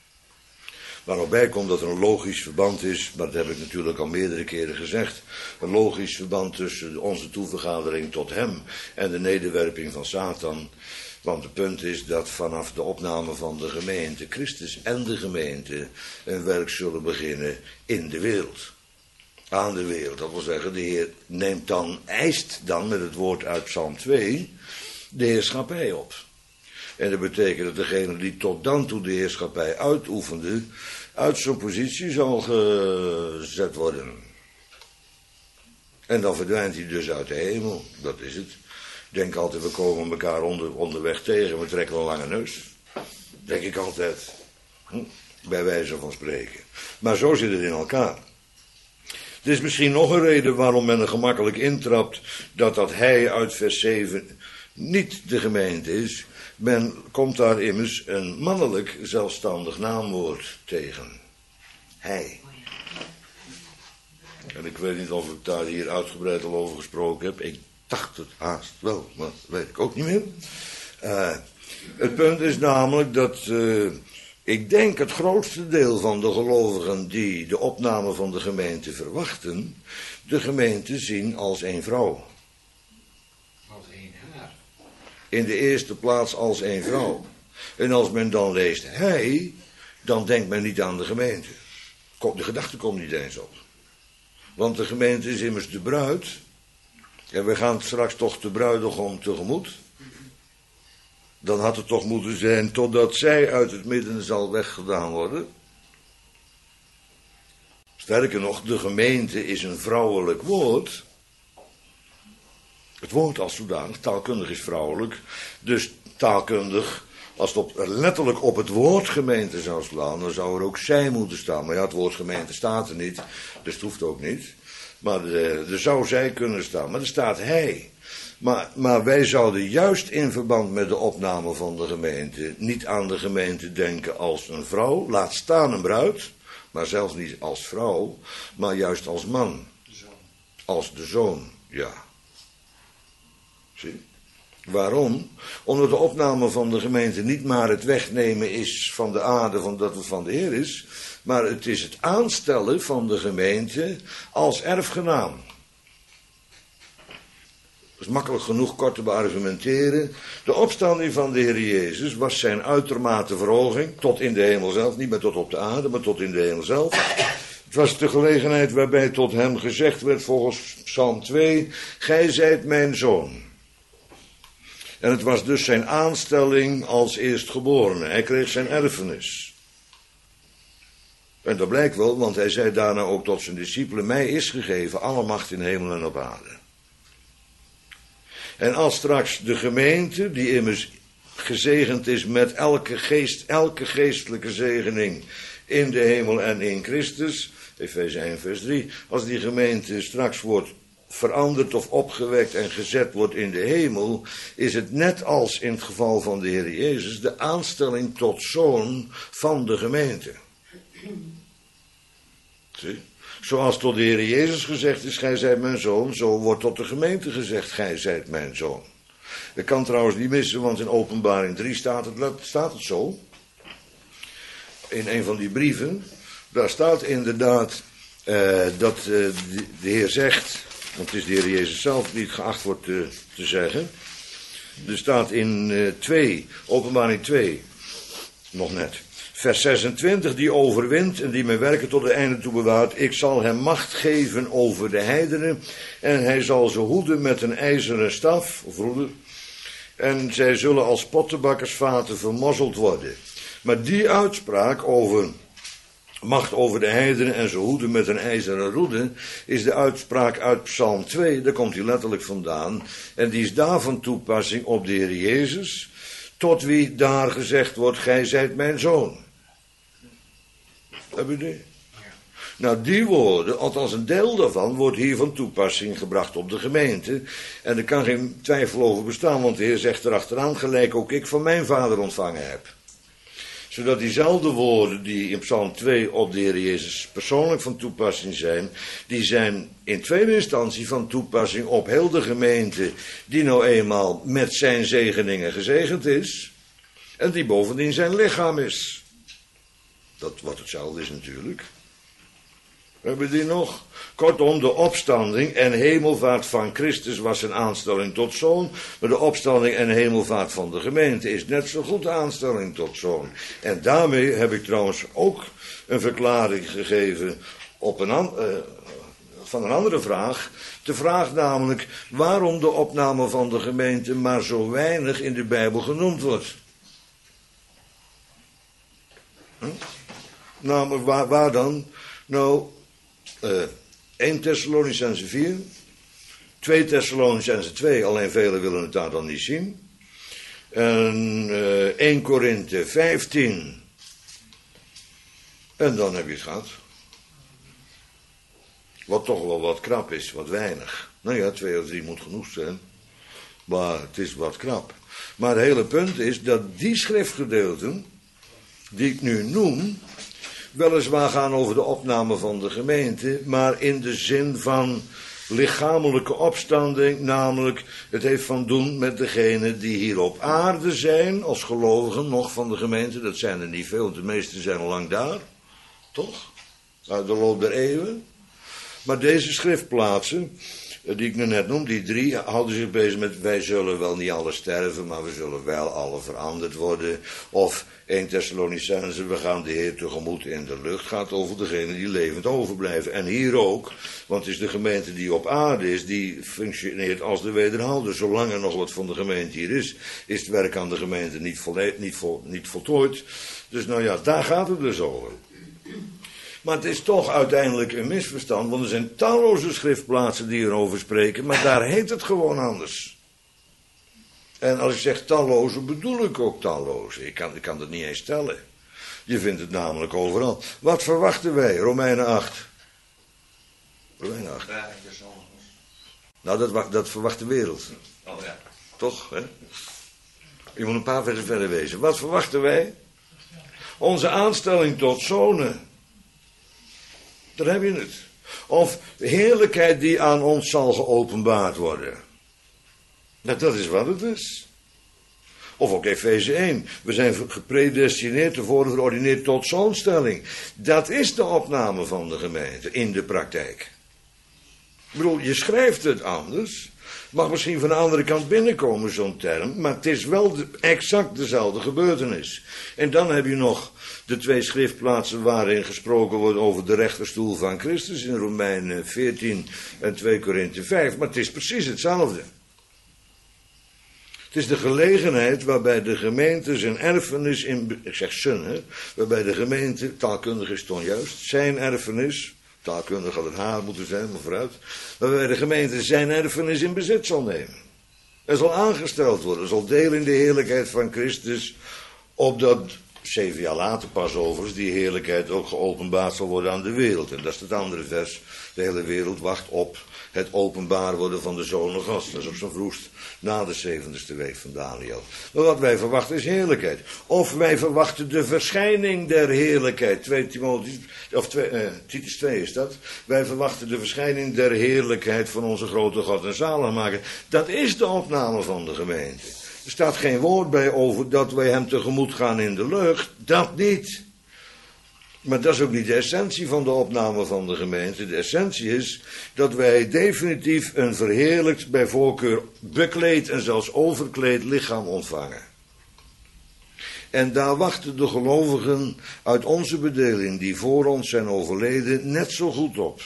Waarbij komt dat er een logisch verband is, maar dat heb ik natuurlijk al meerdere keren gezegd. Een logisch verband tussen onze toevergadering tot hem en de nederwerping van Satan. Want het punt is dat vanaf de opname van de gemeente, Christus en de gemeente, een werk zullen beginnen in de wereld. Aan de wereld, dat wil zeggen, de Heer eist dan met het woord uit Psalm 2, de heerschappij op. En dat betekent dat degene die tot dan toe de heerschappij uitoefende, uit zijn positie zal gezet worden. En dan verdwijnt hij dus uit de hemel, dat is het. Ik denk altijd, we komen elkaar onderweg tegen, we trekken een lange neus. Denk ik altijd, bij wijze van spreken. Maar zo zit het in elkaar. Het is misschien nog een reden waarom men er gemakkelijk intrapt dat hij uit vers 7 niet de gemeente is. Men komt daar immers een mannelijk zelfstandig naamwoord tegen. Hij. En ik weet niet of ik daar hier uitgebreid al over gesproken heb. Ik dacht het haast wel, maar dat weet ik ook niet meer. Het punt is namelijk dat ik denk het grootste deel van de gelovigen die de opname van de gemeente verwachten, de gemeente zien als één vrouw. Als één haar. In de eerste plaats als één vrouw. En als men dan leest hij, dan denkt men niet aan de gemeente. De gedachte komt niet eens op. Want de gemeente is immers de bruid. En we gaan straks toch de bruidegom tegemoet. Dan had het toch moeten zijn totdat zij uit het midden zal weggedaan worden. Sterker nog, de gemeente is een vrouwelijk woord. Het woord als zodanig, taalkundig is vrouwelijk. Dus taalkundig, als het letterlijk op het woord gemeente zou slaan, dan zou er ook zij moeten staan. Maar ja, het woord gemeente staat er niet, dus het hoeft ook niet. Maar er zou zij kunnen staan, maar er staat hij. Maar wij zouden juist in verband met de opname van de gemeente niet aan de gemeente denken als een vrouw, laat staan een bruid, maar zelfs niet als vrouw, maar juist als man. Als de zoon, ja. Zie? Waarom? Omdat de opname van de gemeente niet maar het wegnemen is van de aarde van dat het van de Heer is, maar het is het aanstellen van de gemeente als erfgenaam. is makkelijk genoeg kort te beargumenteren. De opstanding van de Heer Jezus was zijn uitermate verhoging tot in de hemel zelf. Niet meer tot op de aarde, maar tot in de hemel zelf. Het was de gelegenheid waarbij tot hem gezegd werd volgens Psalm 2... Gij zijt mijn zoon. En het was dus zijn aanstelling als eerstgeborene. Hij kreeg zijn erfenis. En dat blijkt wel, want hij zei daarna ook tot zijn discipelen... Mij is gegeven alle macht in hemel en op aarde. En als straks de gemeente, die immers gezegend is met elke geestelijke zegening in de hemel en in Christus, Efeze 1 vers 3, als die gemeente straks wordt veranderd of opgewekt en gezet wordt in de hemel, is het net als in het geval van de Heer Jezus de aanstelling tot zoon van de gemeente. Zie? Zoals tot de Heer Jezus gezegd is, gij zijt mijn zoon, zo wordt tot de gemeente gezegd, gij zijt mijn zoon. Dat kan trouwens niet missen, want in Openbaring 3 staat het zo. In een van die brieven, daar staat inderdaad dat de Heer zegt, want het is de Heer Jezus zelf die het geacht wordt te zeggen. Er staat in Openbaring 2, nog net. Vers 26, die overwint en die mijn werken tot het einde toe bewaart. Ik zal hem macht geven over de heidenen. En hij zal ze hoeden met een ijzeren staf, of roede. En zij zullen als pottenbakkersvaten vermozzeld worden. Maar die uitspraak over macht over de heidenen en ze hoeden met een ijzeren roede, is de uitspraak uit Psalm 2, daar komt hij letterlijk vandaan. En die is daar van toepassing op de Heer Jezus, tot wie daar gezegd wordt, gij zijt mijn zoon. Heb je die? Nou, die woorden, althans een deel daarvan, wordt hier van toepassing gebracht op de gemeente. En er kan geen twijfel over bestaan, want de Heer zegt erachteraan, gelijk ook ik van mijn vader ontvangen heb. Zodat diezelfde woorden die in Psalm 2 op de Heer Jezus persoonlijk van toepassing zijn, die zijn in tweede instantie van toepassing op heel de gemeente, die nou eenmaal met zijn zegeningen gezegend is, en die bovendien zijn lichaam is. Dat wat hetzelfde is natuurlijk. Hebben we die nog? Kortom, de opstanding en hemelvaart van Christus was een aanstelling tot zoon. Maar de opstanding en hemelvaart van de gemeente is net zo goed de aanstelling tot zoon. En daarmee heb ik trouwens ook een verklaring gegeven op van een andere vraag. De vraag namelijk waarom de opname van de gemeente maar zo weinig in de Bijbel genoemd wordt. Nou, maar waar dan? Nou, 1 Thessalonicenzen 4, 2 Thessalonicenzen 2, alleen velen willen het daar dan niet zien. En 1 Korinthe 15. En dan heb je het gehad. Wat toch wel wat krap is, wat weinig. Nou ja, 2 of 3 moet genoeg zijn. Maar het is wat krap. Maar het hele punt is dat die schriftgedeelten, die ik nu noem, weliswaar gaan over de opname van de gemeente, maar in de zin van lichamelijke opstanding, namelijk het heeft van doen met degenen die hier op aarde zijn, als gelovigen nog van de gemeente. Dat zijn er niet veel, want de meesten zijn al lang daar, toch? Uit de loop der eeuwen. Maar deze schriftplaatsen, die ik nu net noem, die 3, houden zich bezig met, wij zullen wel niet alle sterven, maar we zullen wel alle veranderd worden. Of 1 Thessalonicenzen, we gaan de Heer tegemoet in de lucht, gaat over degenen die levend overblijven. En hier ook, want het is de gemeente die op aarde is, die functioneert als de wederhouder. Zolang er nog wat van de gemeente hier is het werk aan de gemeente niet voltooid. Dus nou ja, daar gaat het dus over. Maar het is toch uiteindelijk een misverstand, want er zijn talloze schriftplaatsen die erover spreken, maar daar heet het gewoon anders. En als ik zeg talloze, bedoel ik ook talloze. Ik kan dat niet eens stellen. Je vindt het namelijk overal. Wat verwachten wij? Romeinen 8. Romeinen 8. Nou, dat verwacht de wereld. Oh ja. Toch, hè? Je moet een paar versen verder wezen. Wat verwachten wij? Onze aanstelling tot zonen. Daar heb je het. Of heerlijkheid die aan ons zal geopenbaard worden. Nou, dat is wat het is. Of ook Efeze 1. We zijn gepredestineerd, tevoren verordineerd tot zoonstelling. Dat is de opname van de gemeente in de praktijk. Ik bedoel, je schrijft het anders. Mag misschien van de andere kant binnenkomen, zo'n term. Maar het is wel exact dezelfde gebeurtenis. En dan heb je nog de 2 schriftplaatsen waarin gesproken wordt over de rechterstoel van Christus. In Romeinen 14 en 2 Korinthe 5. Maar het is precies hetzelfde. Het is de gelegenheid waarbij de gemeente zijn erfenis ik zeg zijn, hè. Waarbij de gemeente, taalkundig is het onjuist, zijn erfenis... Taalkundig had het haar moeten zijn, maar vooruit. Waarbij de gemeente zijn erfenis in bezit zal nemen. Er zal aangesteld worden, zal delen in de heerlijkheid van Christus. Opdat 7 jaar later pas overigens die heerlijkheid ook geopenbaard zal worden aan de wereld. En dat is het andere vers. De hele wereld wacht op het openbaar worden van de Zoon Gods. Dat is op zijn vroegst na de 70ste week van Daniel. Maar wat wij verwachten is heerlijkheid. Of wij verwachten de verschijning der heerlijkheid. Titus 2 is dat. Wij verwachten de verschijning der heerlijkheid van onze grote God en zaligmaker. Dat is de opname van de gemeente. Er staat geen woord bij over dat wij hem tegemoet gaan in de lucht. Dat niet. Maar dat is ook niet de essentie van de opname van de gemeente. De essentie is dat wij definitief een verheerlijkt, bij voorkeur bekleed en zelfs overkleed lichaam ontvangen. En daar wachten de gelovigen uit onze bedeling die voor ons zijn overleden net zo goed op.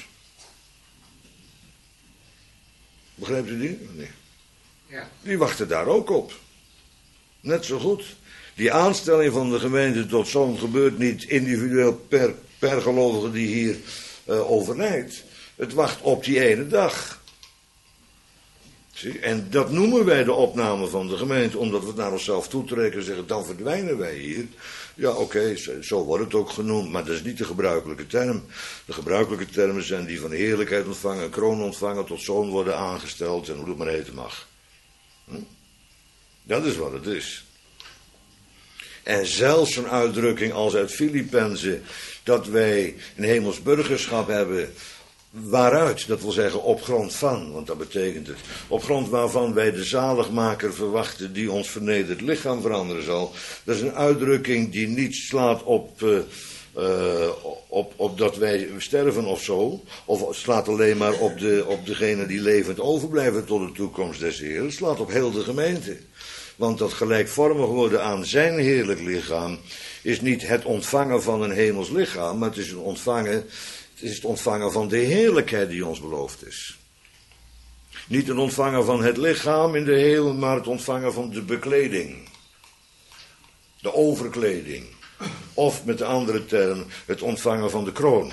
Begrijpt u die? Nee. Ja. Die wachten daar ook op. Net zo goed. Die aanstelling van de gemeente tot zoon gebeurt niet individueel per gelovige die hier overlijdt. Het wacht op die ene dag. Zie? En dat noemen wij de opname van de gemeente, omdat we het naar onszelf toetrekken en zeggen, dan verdwijnen wij hier. Ja, oké, zo wordt het ook genoemd, maar dat is niet de gebruikelijke term. De gebruikelijke termen zijn die van de heerlijkheid ontvangen, een kroon ontvangen, tot zoon worden aangesteld en hoe het maar heten mag. Dat is wat het is. En zelfs een uitdrukking als uit Filippenzen, dat wij een hemels burgerschap hebben, waaruit, dat wil zeggen op grond van, want dat betekent het, op grond waarvan wij de zaligmaker verwachten die ons vernederd lichaam veranderen zal. Dat is een uitdrukking die niet slaat op dat wij sterven of zo, of slaat alleen maar op degene die levend overblijven tot de toekomst des Heeren. Het slaat op heel de gemeente. Want dat gelijkvormig worden aan zijn heerlijk lichaam is niet het ontvangen van een hemels lichaam, maar het is het ontvangen van de heerlijkheid die ons beloofd is. Niet het ontvangen van het lichaam in de heel, maar het ontvangen van de bekleding. De overkleding. Of met de andere term, het ontvangen van de kroon.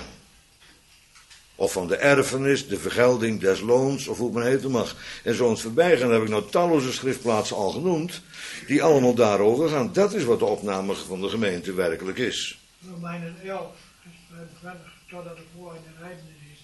Of van de erfenis, de vergelding des loons, of hoe het maar heten mag. En zo in het voorbijgaan heb ik nou talloze schriftplaatsen al genoemd, die allemaal daarover gaan. Dat is wat de opname van de gemeente werkelijk is. Romeinen 11, totdat de voor in de heidenen is.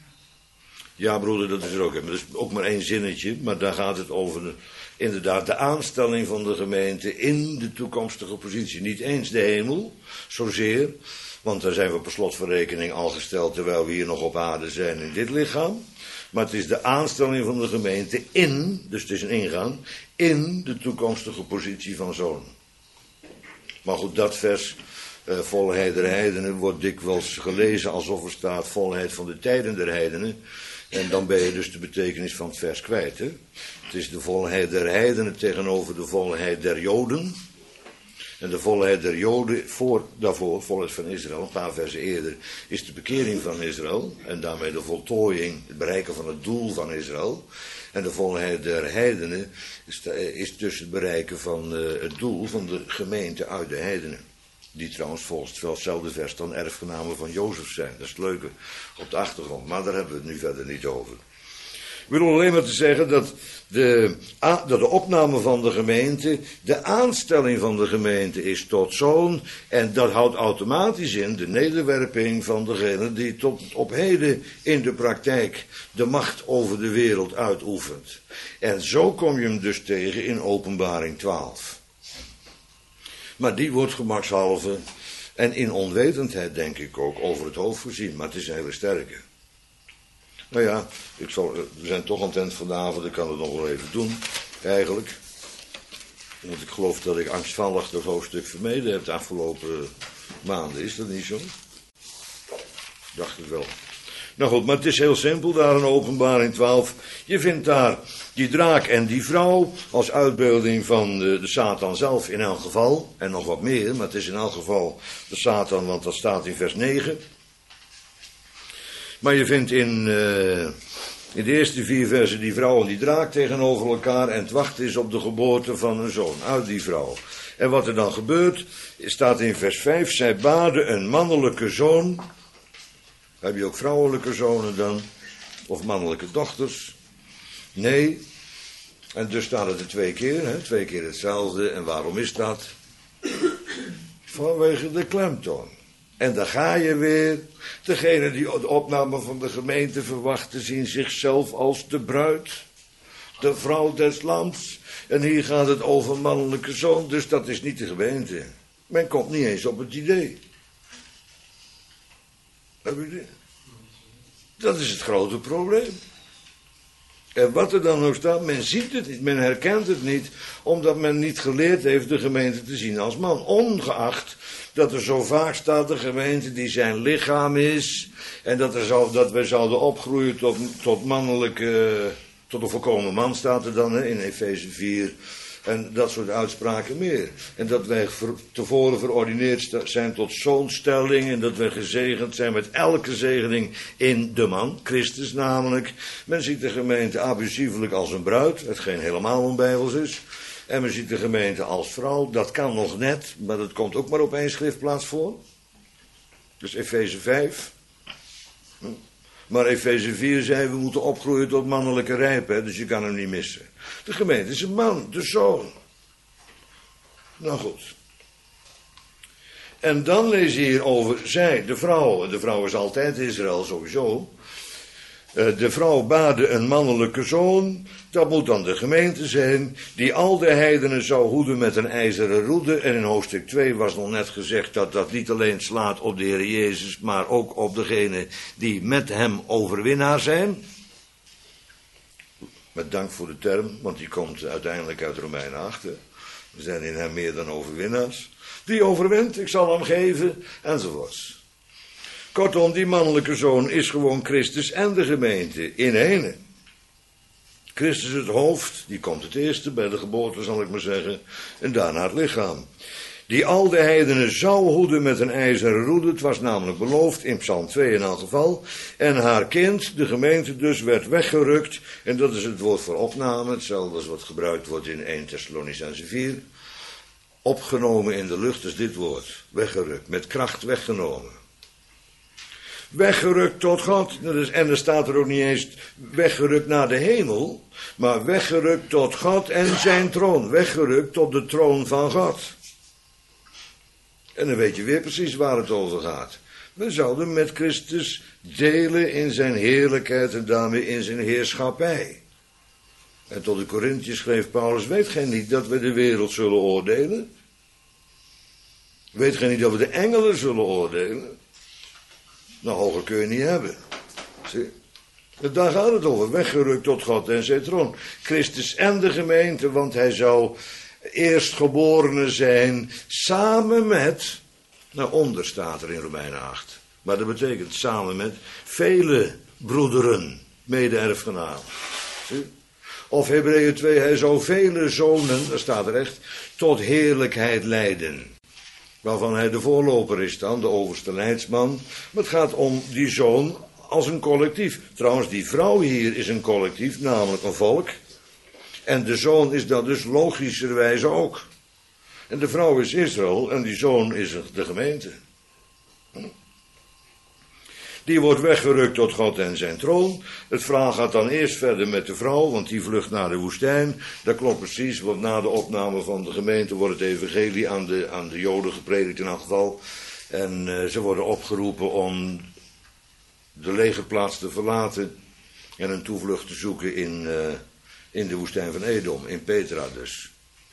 Ja, broeder, dat is er ook. Dat is ook maar één zinnetje, maar daar gaat het over inderdaad de aanstelling van de gemeente in de toekomstige positie. Niet eens de hemel, zozeer. Want daar zijn we per slot van rekening al gesteld terwijl we hier nog op aarde zijn in dit lichaam. Maar het is de aanstelling van de gemeente dus het is een ingang, in de toekomstige positie van zoon. Maar goed, dat vers, volheid der heidenen, wordt dikwijls gelezen alsof er staat volheid van de tijden der heidenen. En dan ben je dus de betekenis van het vers kwijt. Hè? Het is de volheid der heidenen tegenover de volheid der Joden. En de volheid der Joden daarvoor, volheid van Israël, een paar versen eerder, is de bekering van Israël. En daarmee de voltooiing, het bereiken van het doel van Israël. En de volheid der heidenen is dus het bereiken van het doel van de gemeente uit de heidenen. Die trouwens volgens hetzelfde vers dan erfgenamen van Jozef zijn. Dat is het leuke op de achtergrond, maar daar hebben we het nu verder niet over. Ik bedoel alleen maar te zeggen dat de opname van de gemeente, de aanstelling van de gemeente is tot zoon. En dat houdt automatisch in de nederwerping van degene die tot op heden in de praktijk de macht over de wereld uitoefent. En zo kom je hem dus tegen in Openbaring 12. Maar die wordt gemakshalve en in onwetendheid denk ik ook over het hoofd gezien. Maar het is een hele sterke. Nou ja, we zijn toch aan het eind van de avond, ik kan het nog wel even doen, eigenlijk. Want ik geloof dat ik angstvallig dat hoofdstuk vermeden heb de afgelopen maanden. Is dat niet zo? Ik dacht het wel. Nou goed, maar het is heel simpel daar in Openbaring 12. Je vindt daar die draak en die vrouw als uitbeelding van de Satan zelf in elk geval. En nog wat meer, maar het is in elk geval de Satan, want dat staat in vers 9. Maar je vindt in de eerste 4 versen die vrouw en die draak tegenover elkaar. En het wachten is op de geboorte van een zoon uit die vrouw. En wat er dan gebeurt, staat in vers 5. Zij baden een mannelijke zoon. Heb je ook vrouwelijke zonen dan? Of mannelijke dochters? Nee. En dus staat het er 2 keer, hè? 2 keer hetzelfde. En waarom is dat? Vanwege de klemtoon. En dan ga je weer. Degene die de opname van de gemeente verwachten, zien zichzelf als de bruid. De vrouw des lams. En hier gaat het over mannelijke zoon, dus dat is niet de gemeente. Men komt niet eens op het idee. Heb je dit? Dat is het grote probleem. En wat er dan ook staat, men ziet het niet, men herkent het niet, omdat men niet geleerd heeft de gemeente te zien als man. Ongeacht dat er zo vaak staat de gemeente die zijn lichaam is, en dat we zouden opgroeien tot mannelijke, tot een volkomen man staat er dan hè, in Efeze 4. En dat soort uitspraken meer. En dat wij tevoren verordineerd zijn tot zoonstelling. En dat wij gezegend zijn met elke zegening in de man. Christus namelijk. Men ziet de gemeente abusievelijk als een bruid. Hetgeen helemaal onbijbels is. En men ziet de gemeente als vrouw. Dat kan nog net. Maar dat komt ook maar op 1 schriftplaats voor. Dus Efeze 5. Maar Efeze 4 zei, we moeten opgroeien tot mannelijke rijp, hè, dus je kan hem niet missen. De gemeente is een man, de zoon. Nou goed. En dan lees je hier over zij, de vrouw. De vrouw is altijd Israël sowieso. De vrouw baadde een mannelijke zoon. Dat moet dan de gemeente zijn, die al de heidenen zou hoeden met een ijzeren roede. En in hoofdstuk 2 was nog net gezegd dat dat niet alleen slaat op de Heer Jezus, maar ook op degenen die met hem overwinnaar zijn. Met dank voor de term, want die komt uiteindelijk uit Romeinen 8. We zijn in hem meer dan overwinnaars. Die overwint, ik zal hem geven, enzovoorts. Kortom, die mannelijke zoon is gewoon Christus en de gemeente in ene. Christus het hoofd, die komt het eerste bij de geboorte zal ik maar zeggen, en daarna het lichaam. Die al de heidenen zou hoeden met een ijzeren roede, het was namelijk beloofd in Psalm 2 in elk geval. En haar kind, de gemeente dus, werd weggerukt, en dat is het woord voor opname, hetzelfde als wat gebruikt wordt in 1 Thessalonicense 4. Opgenomen in de lucht is dit woord, weggerukt, met kracht weggenomen. Weggerukt tot God. En er staat er ook niet eens weggerukt naar de hemel. Maar weggerukt tot God en zijn troon. Weggerukt tot de troon van God. En dan weet je weer precies waar het over gaat. We zouden met Christus delen in zijn heerlijkheid en daarmee in zijn heerschappij. En tot de Korinthiërs schreef Paulus, weet gij niet dat we de wereld zullen oordelen? Weet gij niet dat we de engelen zullen oordelen? Nou, hoger kun je niet hebben. Zie? Daar gaat het over. Weggerukt tot God en zijn troon. Christus en de gemeente, want hij zou eerstgeborene zijn samen met, nou onder staat er in Romeinen 8. Maar dat betekent samen met vele broederen, mede-erfgenamen. Of Hebreeën 2, hij zou vele zonen, daar staat er echt, tot heerlijkheid leiden. Waarvan hij de voorloper is dan, de overste leidsman. Maar het gaat om die zoon als een collectief. Trouwens, die vrouw hier is een collectief, namelijk een volk. En de zoon is dat dus logischerwijze ook. En de vrouw is Israël en die zoon is de gemeente. Die wordt weggerukt tot God en zijn troon. Het verhaal gaat dan eerst verder met de vrouw, want die vlucht naar de woestijn. Dat klopt precies, want na de opname van de gemeente wordt het evangelie aan de Joden gepredikt in elk geval. En ze worden opgeroepen om de legerplaats te verlaten en een toevlucht te zoeken in de woestijn van Edom, in Petra dus.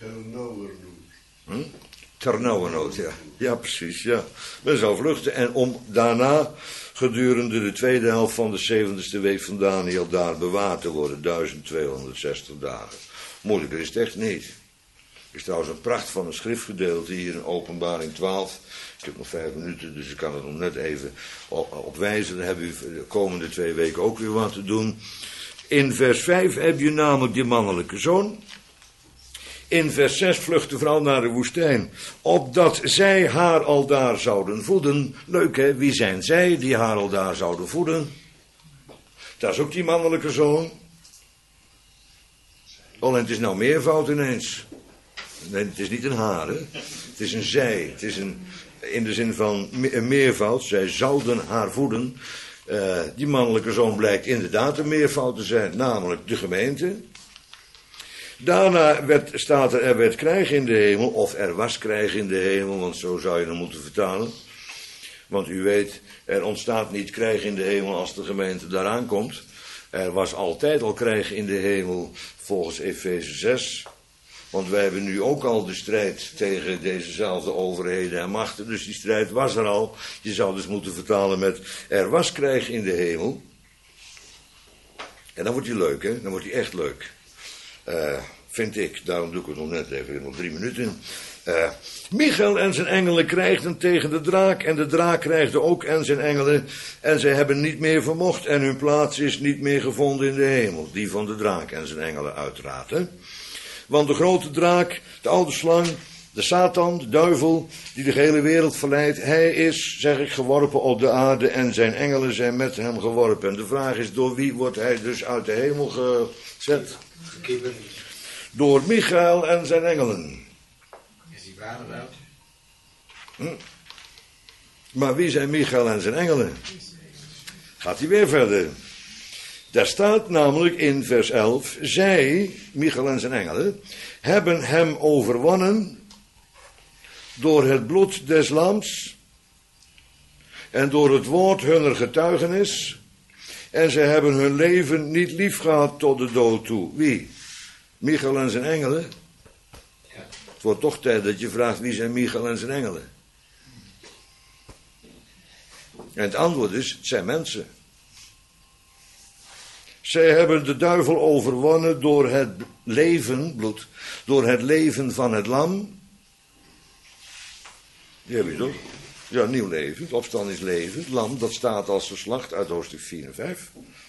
Ternauwernood, ja. Ja, precies, ja. Men zou vluchten en om daarna gedurende de tweede helft van de 70ste week van Daniel daar bewaard te worden. 1260 dagen. Moeilijker is het echt niet. is trouwens een pracht van een schriftgedeelte hier in Openbaring 12. Ik heb nog 5 minuten, dus ik kan er nog net even op wijzen. Dan hebben we de komende 2 weken ook weer wat te doen. In vers 5 heb je namelijk die mannelijke zoon. In vers 6 vlucht de vrouw naar de woestijn, opdat zij haar aldaar zouden voeden. Leuk hè, wie zijn zij die haar aldaar zouden voeden? Dat is ook die mannelijke zoon. Oh, en het is nou meervoud ineens. Nee, het is niet een haar, hè. Het is een zij. Het is in de zin van een meervoud. Zij zouden haar voeden. Die mannelijke zoon blijkt inderdaad een meervoud te zijn, namelijk de gemeente. Daarna staat er werd krijg in de hemel, of er was krijg in de hemel, want zo zou je hem moeten vertalen. Want u weet, er ontstaat niet krijg in de hemel als de gemeente daaraan komt. Er was altijd al krijg in de hemel volgens Efeze 6. Want wij hebben nu ook al de strijd tegen dezezelfde overheden en machten. Dus die strijd was er al. Je zou dus moeten vertalen met er was krijg in de hemel. En dan wordt hij leuk, hè? Dan wordt hij echt leuk. Vind ik. Daarom doe ik het nog net even, nog 3 minuten. Michael en zijn engelen krijgden tegen de draak. En de draak krijgde ook en zijn engelen. En zij hebben niet meer vermocht. En hun plaats is niet meer gevonden in de hemel. Die van de draak en zijn engelen uiteraard. Hè? Want de grote draak, de oude slang, de Satan, de duivel, die de hele wereld verleidt. Hij is, zeg ik, geworpen op de aarde. En zijn engelen zijn met hem geworpen. En de vraag is, door wie wordt hij dus uit de hemel gezet? Door Michael en zijn engelen. Is die waar eruit? Maar wie zijn Michael en zijn engelen? Gaat hij weer verder. Daar staat namelijk in vers 11. Zij, Michael en zijn engelen, hebben hem overwonnen door het bloed des lams en door het woord hunner getuigenis. En zij hebben hun leven niet lief gehad tot de dood toe. Wie? Michael en zijn engelen? Ja. Het wordt toch tijd dat je vraagt wie zijn Michael en zijn engelen. En het antwoord is, het zijn mensen. Zij hebben de duivel overwonnen door het leven, bloed, door het leven van het lam. Die heb je toch? Ja, nieuw leven, het opstandingsleven. Het lam, dat staat als geslacht uit hoofdstuk 4 en 5.